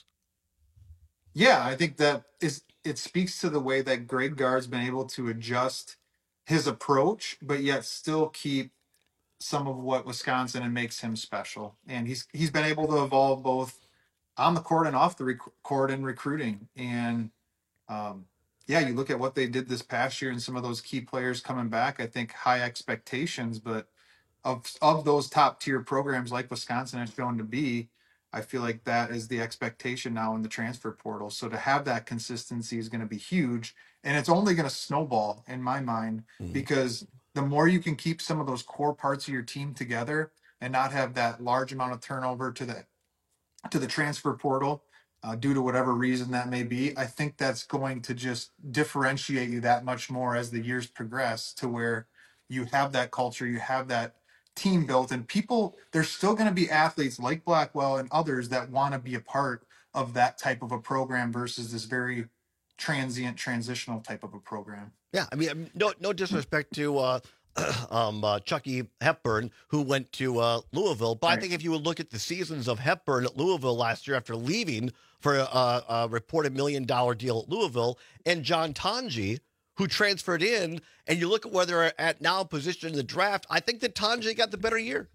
Yeah, I think that is it speaks to the way that Greg Gard's been able to adjust his approach, but yet still keep some of what Wisconsin and makes him special. And he's he's been able to evolve both on the court and off the rec- court in recruiting. And um, yeah, you look at what they did this past year and some of those key players coming back. I think high expectations, but of of those top tier programs like Wisconsin has shown to be, I feel like that is the expectation now in the transfer portal. So to have that consistency is going to be huge, and it's only going to snowball in my mind, mm-hmm. because the more you can keep some of those core parts of your team together and not have that large amount of turnover to the to the transfer portal uh, due to whatever reason that may be, I think that's going to just differentiate you that much more as the years progress, to where you have that culture, you have that team built, and people, there's still going to be athletes like Blackwell and others that want to be a part of that type of a program versus this very transient, transitional type of a program. Yeah, I mean, no no disrespect to uh, um, uh, Chucky Hepburn, who went to uh, Louisville, but right. I think if you would look at the seasons of Hepburn at Louisville last year after leaving for a, a reported million dollar deal at Louisville, and John Tanji, who transferred in, and you look at where they're at now positioned in the draft, I think that Tanji got the better year.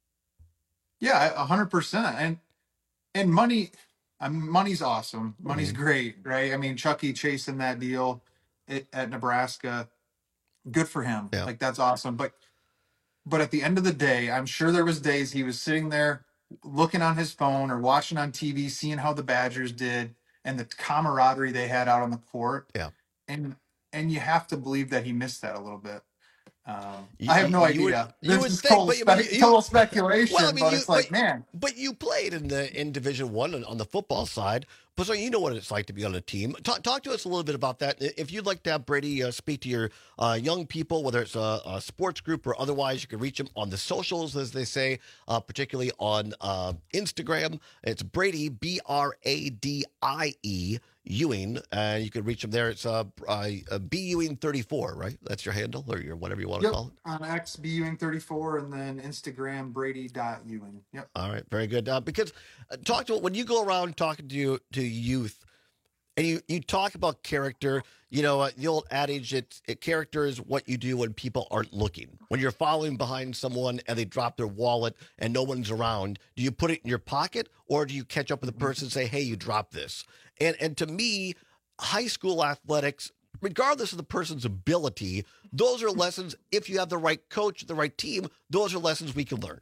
Yeah, one hundred percent. And and money, I mean, money's awesome. Money's mm-hmm. great, right? I mean, Chucky chasing that deal at, at Nebraska, good for him. Yeah. Like, that's awesome. But but at the end of the day, I'm sure there was days he was sitting there looking on his phone or watching on T V, seeing how the Badgers did and the camaraderie they had out on the court. Yeah. And And you have to believe that he missed that a little bit. Um, you, I have no idea. Would, this would is think, total, but, spe- but you, total speculation, well, I mean, but you, it's like, but, man. But you played in the in Division One on, on the football side, but so you know what it's like to be on a team. Talk, talk to us a little bit about that. If you'd like to have Brady uh, speak to your uh, young people, whether it's a, a sports group or otherwise, you can reach him on the socials, as they say, uh, particularly on uh, Instagram. It's Brady, B R A D I E, Ewing, and you can reach him there. It's uh, uh, B Ewing thirty-four, right? That's your handle, or your whatever you want yep. to call it. On X, B Ewing thirty-four, and then Instagram, Brady dot Ewing. Yep. All right, very good. Uh, because uh, talk to when you go around talking to you, to youth, and you, you talk about character. You know, uh, the old adage, it, it character is what you do when people aren't looking. When you're following behind someone and they drop their wallet and no one's around, do you put it in your pocket, or do you catch up with the person and say, hey, you dropped this? And and to me, high school athletics regardless of the person's ability, those are lessons, if you have the right coach, the right team, those are lessons we can learn.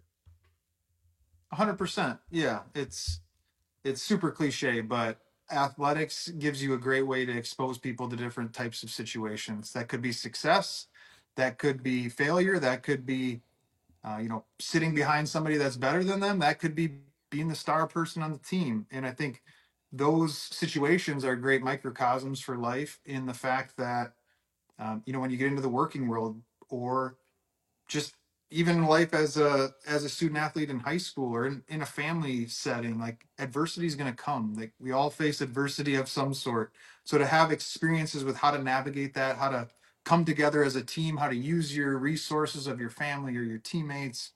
one hundred percent. Yeah, it's it's super cliche, but athletics gives you a great way to expose people to different types of situations. That could be success, that could be failure, that could be, uh, you know, sitting behind somebody that's better than them, that could be being the star person on the team. And I think those situations are great microcosms for life, in the fact that, um, you know, when you get into the working world, or just even in life as a as a student athlete in high school, or in, in a family setting, like, adversity is going to come. Like, we all face adversity of some sort. So to have experiences with how to navigate that, how to come together as a team, how to use your resources of your family or your teammates,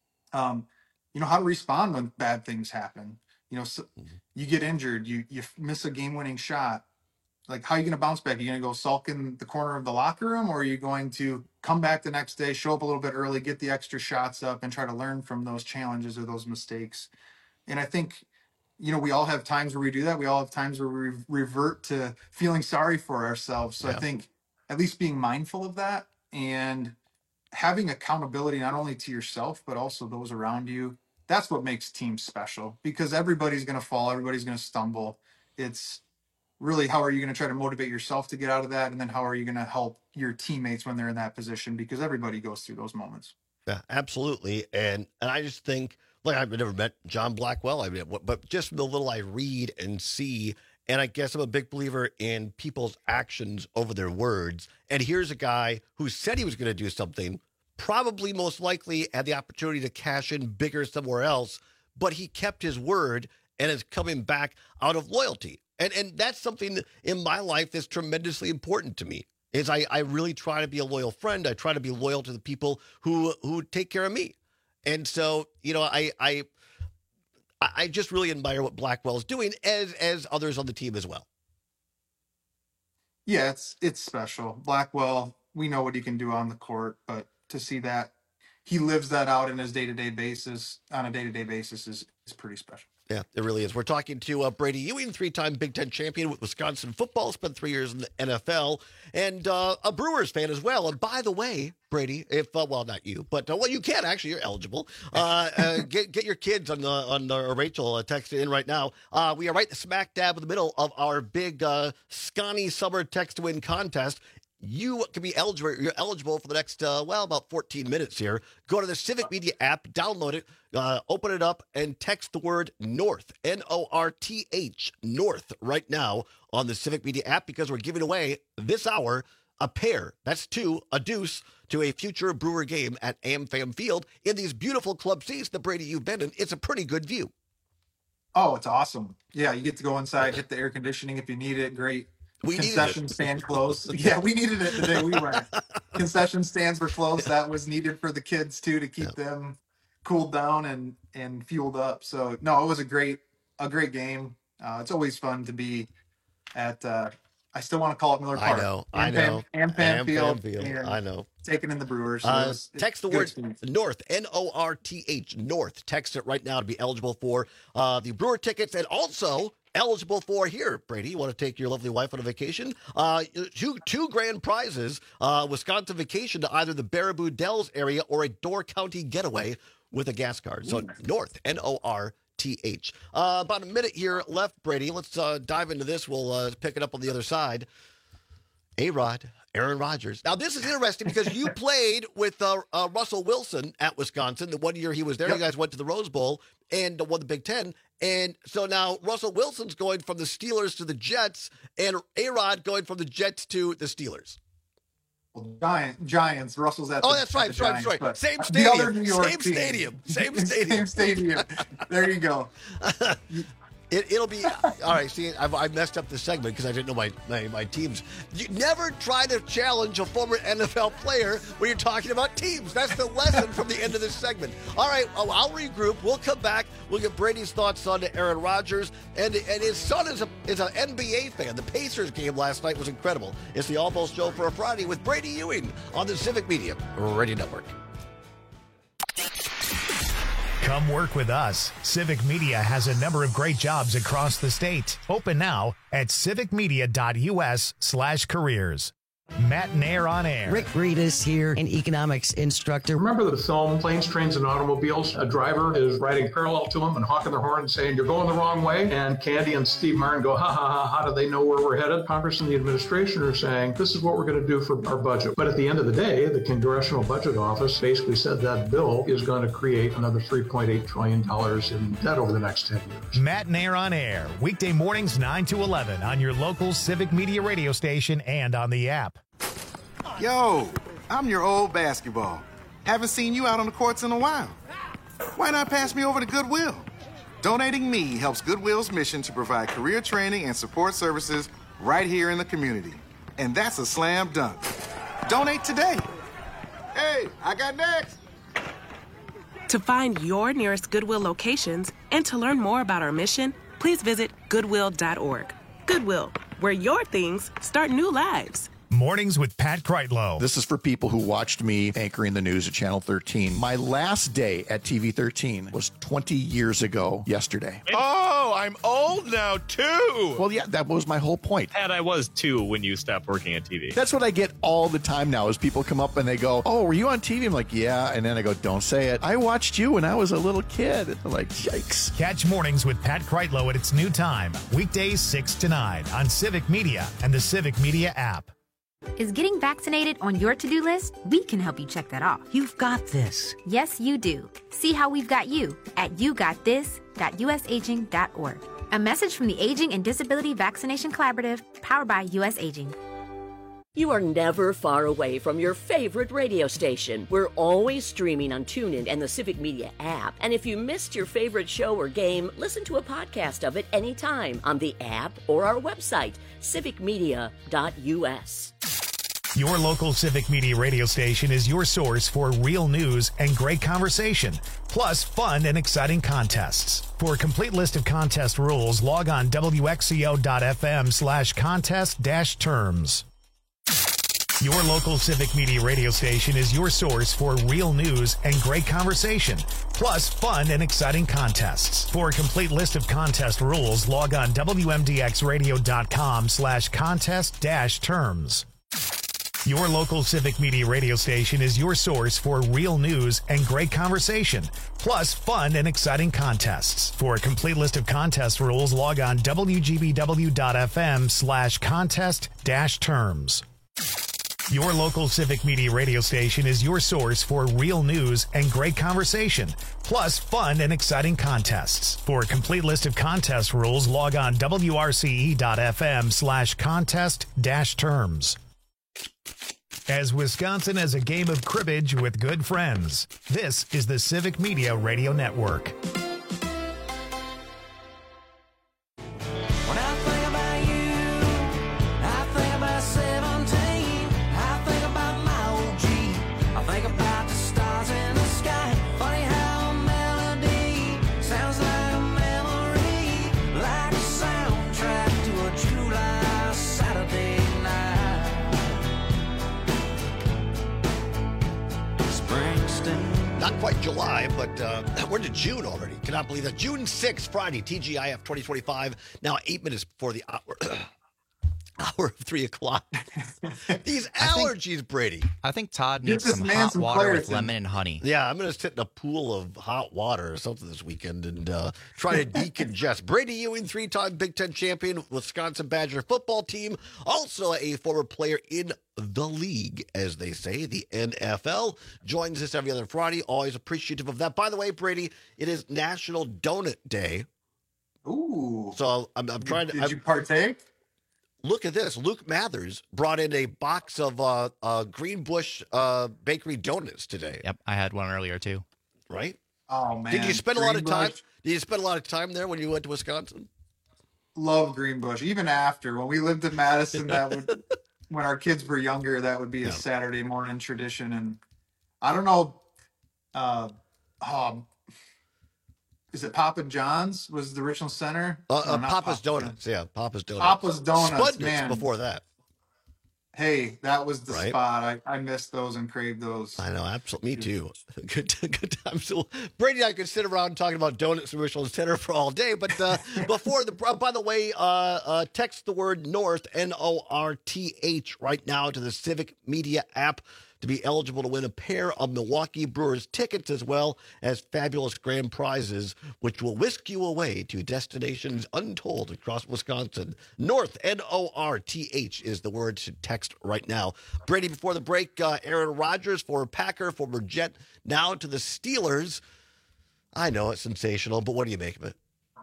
um, you know, how to respond when bad things happen. You know, so you get injured, you you miss a game-winning shot. Like, how are you going to bounce back? Are you going to go sulk in the corner of the locker room, or are you going to come back the next day, show up a little bit early, get the extra shots up, and try to learn from those challenges or those mistakes? And I think, you know, we all have times where we do that. We all have times where we revert to feeling sorry for ourselves. So yeah. I think at least being mindful of that, and having accountability not only to yourself, but also those around you, that's what makes teams special, because everybody's going to fall. Everybody's going to stumble. It's really, how are you going to try to motivate yourself to get out of that? And then how are you going to help your teammates when they're in that position? Because everybody goes through those moments. Yeah, absolutely. And and I just think, like, I've never met John Blackwell, I mean, but just the little I read and see, and I guess I'm a big believer in people's actions over their words. And here's a guy who said he was going to do something, probably most likely had the opportunity to cash in bigger somewhere else, but he kept his word and is coming back out of loyalty. And and that's something that in my life that's tremendously important to me, is I, I really try to be a loyal friend. I try to be loyal to the people who who take care of me. And so, you know, I I I just really admire what Blackwell's doing, as as others on the team as well. Yeah, it's it's special. Blackwell, we know what he can do on the court, but to see that he lives that out in his day-to-day basis, on a day-to-day basis, is is pretty special. Yeah, it really is. We're talking to uh, Brady Ewing, three-time Big Ten champion with Wisconsin football, spent three years in the N F L, and uh, a Brewers fan as well. And by the way, Brady, if uh, well, not you, but uh, well, you can actually. You're eligible. Uh, uh, get get your kids on the on the, Rachel uh, text in right now. Uh, we are right smack dab in the middle of our big uh, Scotty Summer Text to Win contest. You can be eligible. You're eligible for the next, uh, well, about fourteen minutes here. Go to the Civic Media app, download it, uh, open it up, and text the word North, N O R T H, North, right now on the Civic Media app, because we're giving away this hour a pair. That's two, a deuce, to a future Brewer game at AmFam Field in these beautiful club seats that, Brady, you've been in. It's a pretty good view. Oh, it's awesome. Yeah, you get to go inside, hit the air conditioning if you need it. Great. We concession stand closed. Yeah, we needed it the day we went. Concession stands were closed. That was needed for the kids too, to keep yeah. them cooled down and and fueled up. So no, it was a great a great game. Uh, it's always fun to be at. Uh, I still want to call it Miller Park. I know. I know. AmFam Field. Field. I know. Taking in the Brewers. So uh, it was, text the word experience. North, N O R T H, North. Text it right now to be eligible for uh, the Brewer tickets, and also eligible for, here, Brady, you want to take your lovely wife on a vacation? Uh, two two grand prizes, uh, Wisconsin vacation to either the Baraboo Dells area or a Door County getaway with a gas card. So North, N O R T H. Uh, about a minute here left, Brady. Let's uh, dive into this. We'll uh, pick it up on the other side. A-Rod, Aaron Rodgers. Now, this is interesting because you played with uh, uh, Russell Wilson at Wisconsin. The one year he was there, yep. You guys went to the Rose Bowl and won the Big Ten. And so now Russell Wilson's going from the Steelers to the Jets, and A-Rod going from the Jets to the Steelers. Well, Giant, Giants. Giants. At oh, the, that's right. That's right. That's right. Same stadium. The other New York Same team. stadium. Same stadium. Same stadium. There you go. It, it'll be all right. See, I've, I messed up this segment because I didn't know my, my my teams. You never try to challenge a former N F L player when you're talking about teams. That's the lesson from the end of this segment. All right, I'll, I'll regroup. We'll come back. We'll get Brady's thoughts on Aaron Rodgers, and and his son is a is an N B A fan. The Pacers game last night was incredible. It's the Almost Show for a Friday with Brady Ewing on the Civic Media Radio Network. Come work with us. Civic Media has a number of great jobs across the state. Open now at civicmedia.us slash careers. Matt Nair on air. Rick Breedis here, an economics instructor. Remember the film Planes, Trains, and Automobiles? A driver is riding parallel to him and honking their horn and saying, "You're going the wrong way." And Candy and Steve Martin go, ha, ha, ha, how do they know where we're headed? Congress and the administration are saying, this is what we're going to do for our budget. But at the end of the day, the Congressional Budget Office basically said that bill is going to create another three point eight trillion dollars in debt over the next ten years. Matt Nair on air, weekday mornings nine to eleven on your local Civic Media radio station and on the app. Yo, I'm your old basketball. Haven't seen you out on the courts in a while. Why not pass me over to Goodwill? Donating me helps Goodwill's mission to provide career training and support services right here in the community. And that's a slam dunk. Donate today. Hey, I got next. To find your nearest Goodwill locations and to learn more about our mission, please visit goodwill dot org. Goodwill, where your things start new lives. Mornings with Pat Kreitlow. This is for people who watched me anchoring the news at Channel thirteen. My last day at T V thirteen was twenty years ago yesterday. Oh, I'm old now, too. Well, yeah, that was my whole point. Pat, I was, too, when you stopped working at T V. That's what I get all the time now is people come up and they go, oh, were you on T V? I'm like, yeah. And then I go, don't say it. I watched you when I was a little kid. They're like, yikes. Catch Mornings with Pat Kreitlow at its new time, weekdays six to nine on Civic Media and the Civic Media app. Is getting vaccinated on your to-do list? We can help you check that off. You've got this. Yes, you do. See how we've got you at you got this dot u s aging dot org. A message from the Aging and Disability Vaccination Collaborative, powered by U S Aging. You are never far away from your favorite radio station. We're always streaming on TuneIn and the Civic Media app. And if you missed your favorite show or game, listen to a podcast of it anytime on the app or our website, civic media dot u s. Your local Civic Media radio station is your source for real news and great conversation, plus fun and exciting contests. For a complete list of contest rules, log on w x c o dot f m slash contest dash terms. Your local Civic Media radio station is your source for real news and great conversation, plus fun and exciting contests. For a complete list of contest rules, log on w m d x radio dot com slash contest dash terms. Your local Civic Media radio station is your source for real news and great conversation, plus fun and exciting contests. For a complete list of contest rules, log on w g b w dot f m slash contest dash terms. Your local Civic Media radio station is your source for real news and great conversation, plus fun and exciting contests. For a complete list of contest rules, log on w r c e dot f m slash contest dash terms. As Wisconsin has a game of cribbage with good friends, this is the Civic Media Radio Network. Quite July, but uh, we're into June already. Cannot believe that. June sixth, Friday, T G I F twenty twenty-five. Now eight minutes before the hour, hour of three o'clock. These allergies, think, Brady. I think Todd needs some hot some water with lemon and honey. Yeah, I'm going to sit in a pool of hot water or something this weekend and uh, try to decongest. Brady Ewing, three-time Big Ten champion, Wisconsin Badger football team, also a former player in the league, as they say, the N F L, joins us every other Friday. Always appreciative of that. By the way, Brady, it is National Donut Day. Ooh. So I'm, I'm trying to... Did I'm, you partake? Look at this. Luke Mathers brought in a box of uh, uh, Green Bush uh, Bakery donuts today. Yep, I had one earlier, too. Right? Oh, man. Did you spend Green a lot of time? Bush. Did you spend a lot of time there when you went to Wisconsin? Love Green Bush. Even after, when we lived in Madison, that would... when our kids were younger, that would be a yeah. Saturday morning tradition. And I don't know, uh, um, is it Papa John's was the original center? Uh, no, uh, Papa's Papa Donuts. Yeah, Papa's Donuts. Papa's Donuts, Spudnuts man. before that. hey, that was the Right. spot. I, I missed those and craved those. I know, absolutely. Me too. Good, good time. So Brady and I could sit around talking about donuts and Michelin Center for all day. But uh, before the, uh, by the way, uh, uh, text the word North, N O R T H, right now to the Civic Media app to be eligible to win a pair of Milwaukee Brewers tickets as well as fabulous grand prizes, which will whisk you away to destinations untold across Wisconsin. North, N O R T H is the word to text right now. Brady, before the break, uh, Aaron Rodgers, former Packer, former Jet, now to the Steelers. I know it's sensational, but what do you make of it?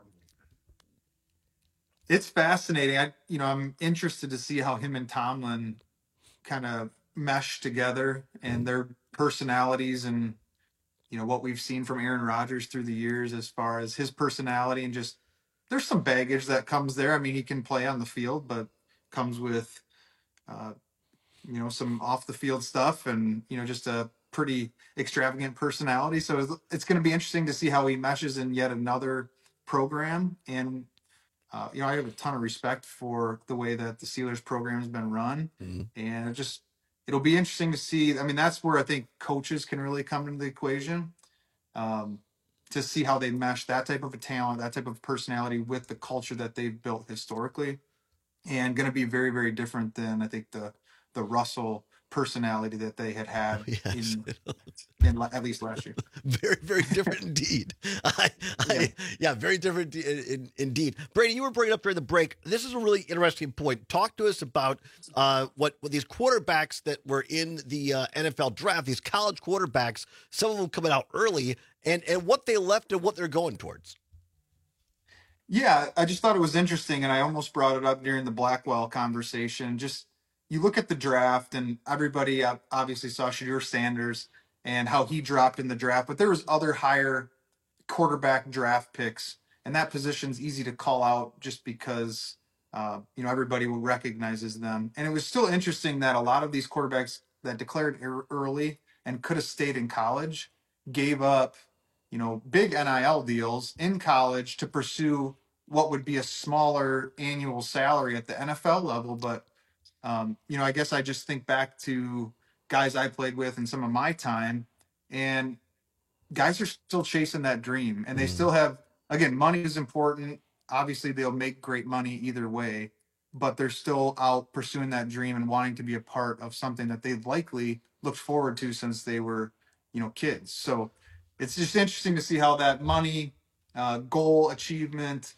It's fascinating. I, you know, I'm interested to see how him and Tomlin kind of mesh together and their personalities and, you know, what we've seen from Aaron Rodgers through the years as far as his personality and just there's some baggage that comes there. I mean, he can play on the field, but comes with, uh, you know, some off the field stuff and, you know, just a pretty extravagant personality. So it's, it's going to be interesting to see how he meshes in yet another program. And, uh, you know, I have a ton of respect for the way that the Steelers program has been run. Mm-hmm. And it just, it'll be interesting to see. I mean, that's where I think coaches can really come into the equation, um, to see how they mesh that type of a talent, that type of personality with the culture that they've built historically, and going to be very, very different than I think the the Russell personality that they had had Yes. in, in at least last year. Very, very different indeed. I, I, yeah, very different in, in, indeed. Brady, you were bringing up during the break. This is a really interesting point. Talk to us about uh, what, what these quarterbacks that were in the uh, N F L draft, these college quarterbacks, some of them coming out early, and, and what they left and what they're going towards. Yeah, I just thought it was interesting, and I almost brought it up during the Blackwell conversation. Just you look at the draft, and everybody obviously saw Shedeur Sanders and how he dropped in the draft, but there was other higher quarterback draft picks, and that position's easy to call out just because uh, you know everybody recognizes them. And it was still interesting that a lot of these quarterbacks that declared early and could have stayed in college gave up, you know, big N I L deals in college to pursue what would be a smaller annual salary at the N F L level. But, um, you know, I guess I just think back to guys I played with in some of my time, and guys are still chasing that dream, and they still have, again, money is important. Obviously they'll make great money either way, but they're still out pursuing that dream and wanting to be a part of something that they likely looked forward to since they were, you know, kids. So it's just interesting to see how that money, uh, goal achievement,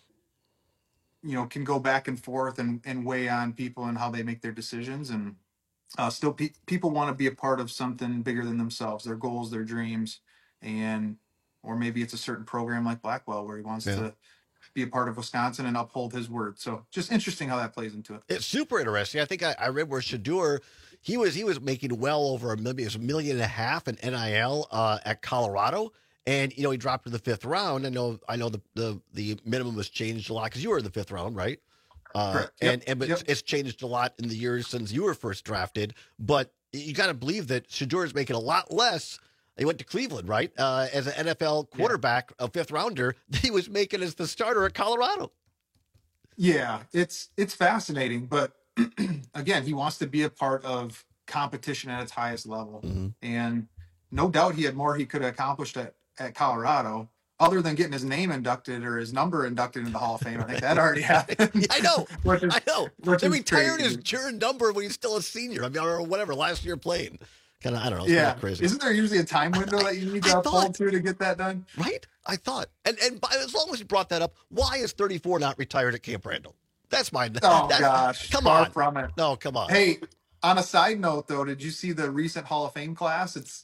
you know, can go back and forth and, and weigh on people and how they make their decisions. And uh, still pe- people want to be a part of something bigger than themselves, their goals, their dreams. And, or maybe it's a certain program like Blackwell where he wants Yeah. to be a part of Wisconsin and uphold his word. So just interesting how that plays into it. It's super interesting. I think I, I read where Shedeur, he was he was making well over a million, it was a million and a half in N I L uh, at Colorado, and you know he dropped to the fifth round. I know I know the the, the minimum was changed a lot because you were in the fifth round, right? Uh, Correct. and Yep. and but Yep. it's changed a lot in the years since you were first drafted. But you got to believe that Shedeur is making a lot less. He went to Cleveland, right? Uh, as an N F L quarterback, a fifth rounder, that he was making as the starter at Colorado. Yeah, it's it's fascinating, but again, he wants to be a part of competition at its highest level, and no doubt he had more he could have accomplished at, at Colorado, other than getting his name inducted or his number inducted into the Hall of Fame. I think that already happened. I know, Which is- I know. which They is retired crazy. his Jern number when he's still a senior. I mean, or whatever, last year playing. Kind of, I don't know. It's Yeah, kind of crazy. isn't there usually a time window that you need to I uphold thought- to to get that done? Right? I thought. And and by, as long as you brought that up, why is thirty-four not retired at Camp Randall? That's my. Oh that's, gosh, Come far on. from it. No, come on. Hey, on a side note though, did you see the recent Hall of Fame class? It's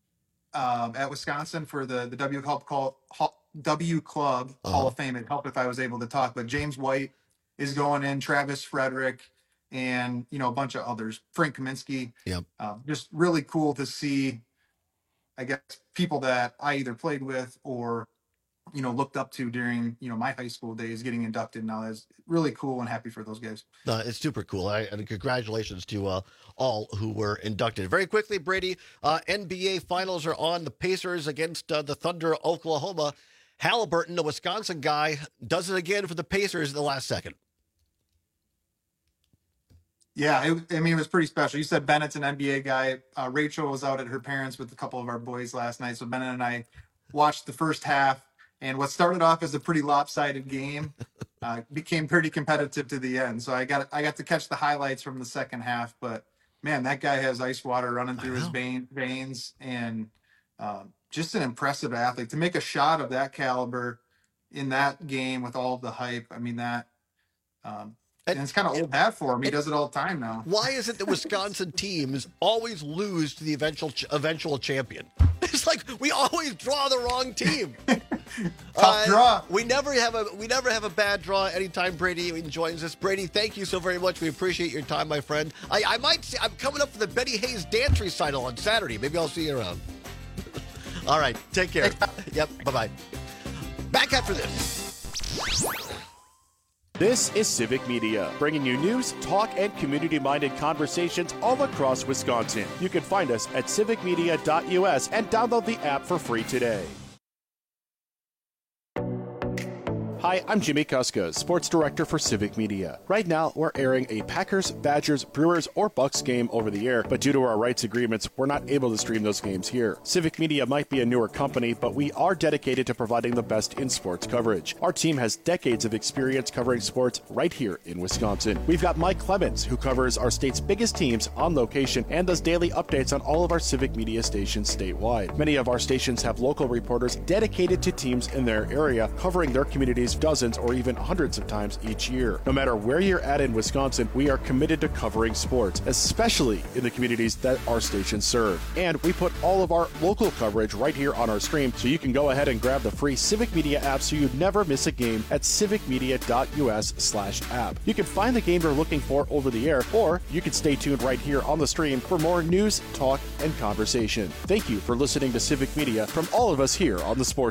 um, at Wisconsin for the the W Club call Hall, W Club Uh-huh. Hall of Fame. It'd help if I was able to talk, but James White is going in, Travis Frederick, and you know a bunch of others. Frank Kaminsky. Yep. Um, just really cool to see. I guess people that I either played with or you know looked up to during you know my high school days getting inducted now. That's really cool and happy for those guys. No, it's super cool. I, and congratulations to uh, all who were inducted. Very quickly, Brady, uh, N B A Finals are on. The Pacers against uh, the Thunder, Oklahoma. Halliburton, the Wisconsin guy, does it again for the Pacers in the last second. Yeah, it, I mean, it was pretty special. You said Bennett's an N B A guy. Uh, Rachel was out at her parents' with a couple of our boys last night. So Bennett and I watched the first half. And what started off as a pretty lopsided game uh, became pretty competitive to the end. So I got I got to catch the highlights from the second half. But, man, that guy has ice water running through his vein, veins. And uh, just an impressive athlete. To make a shot of that caliber in that game with all of the hype, I mean, that um, – And, and it's kind of old hat for him. He does it all the time now. Why is it that Wisconsin teams always lose to the eventual eventual champion? It's like we always draw the wrong team. Tough uh, draw. We never have a we never have a bad draw anytime Brady joins us. Brady, thank you so very much. We appreciate your time, my friend. I, I might see, I'm coming up for the Betty Hayes dance recital on Saturday. Maybe I'll see you around. All right, take care. Yep, bye bye. Back after this. This is Civic Media, bringing you news, talk, and community-minded conversations all across Wisconsin. You can find us at civic media dot U S and download the app for free today. Hi, I'm Jimmy Kuska, Sports Director for Civic Media. Right now, we're airing a Packers, Badgers, Brewers, or Bucks game over the air, but due to our rights agreements, we're not able to stream those games here. Civic Media might be a newer company, but we are dedicated to providing the best in sports coverage. Our team has decades of experience covering sports right here in Wisconsin. We've got Mike Clemens, who covers our state's biggest teams on location and does daily updates on all of our Civic Media stations statewide. Many of our stations have local reporters dedicated to teams in their area, covering their communities dozens or even hundreds of times each year. No matter where you're at in Wisconsin, we are committed to covering sports, especially in the communities that our stations serve. And we put all of our local coverage right here on our stream, so you can go ahead and grab the free Civic Media app so you never miss a game at civic media dot U S slash app. You can find the game you're looking for over the air, or you can stay tuned right here on the stream for more news, talk, and conversation. Thank you for listening to Civic Media from all of us here on the Sports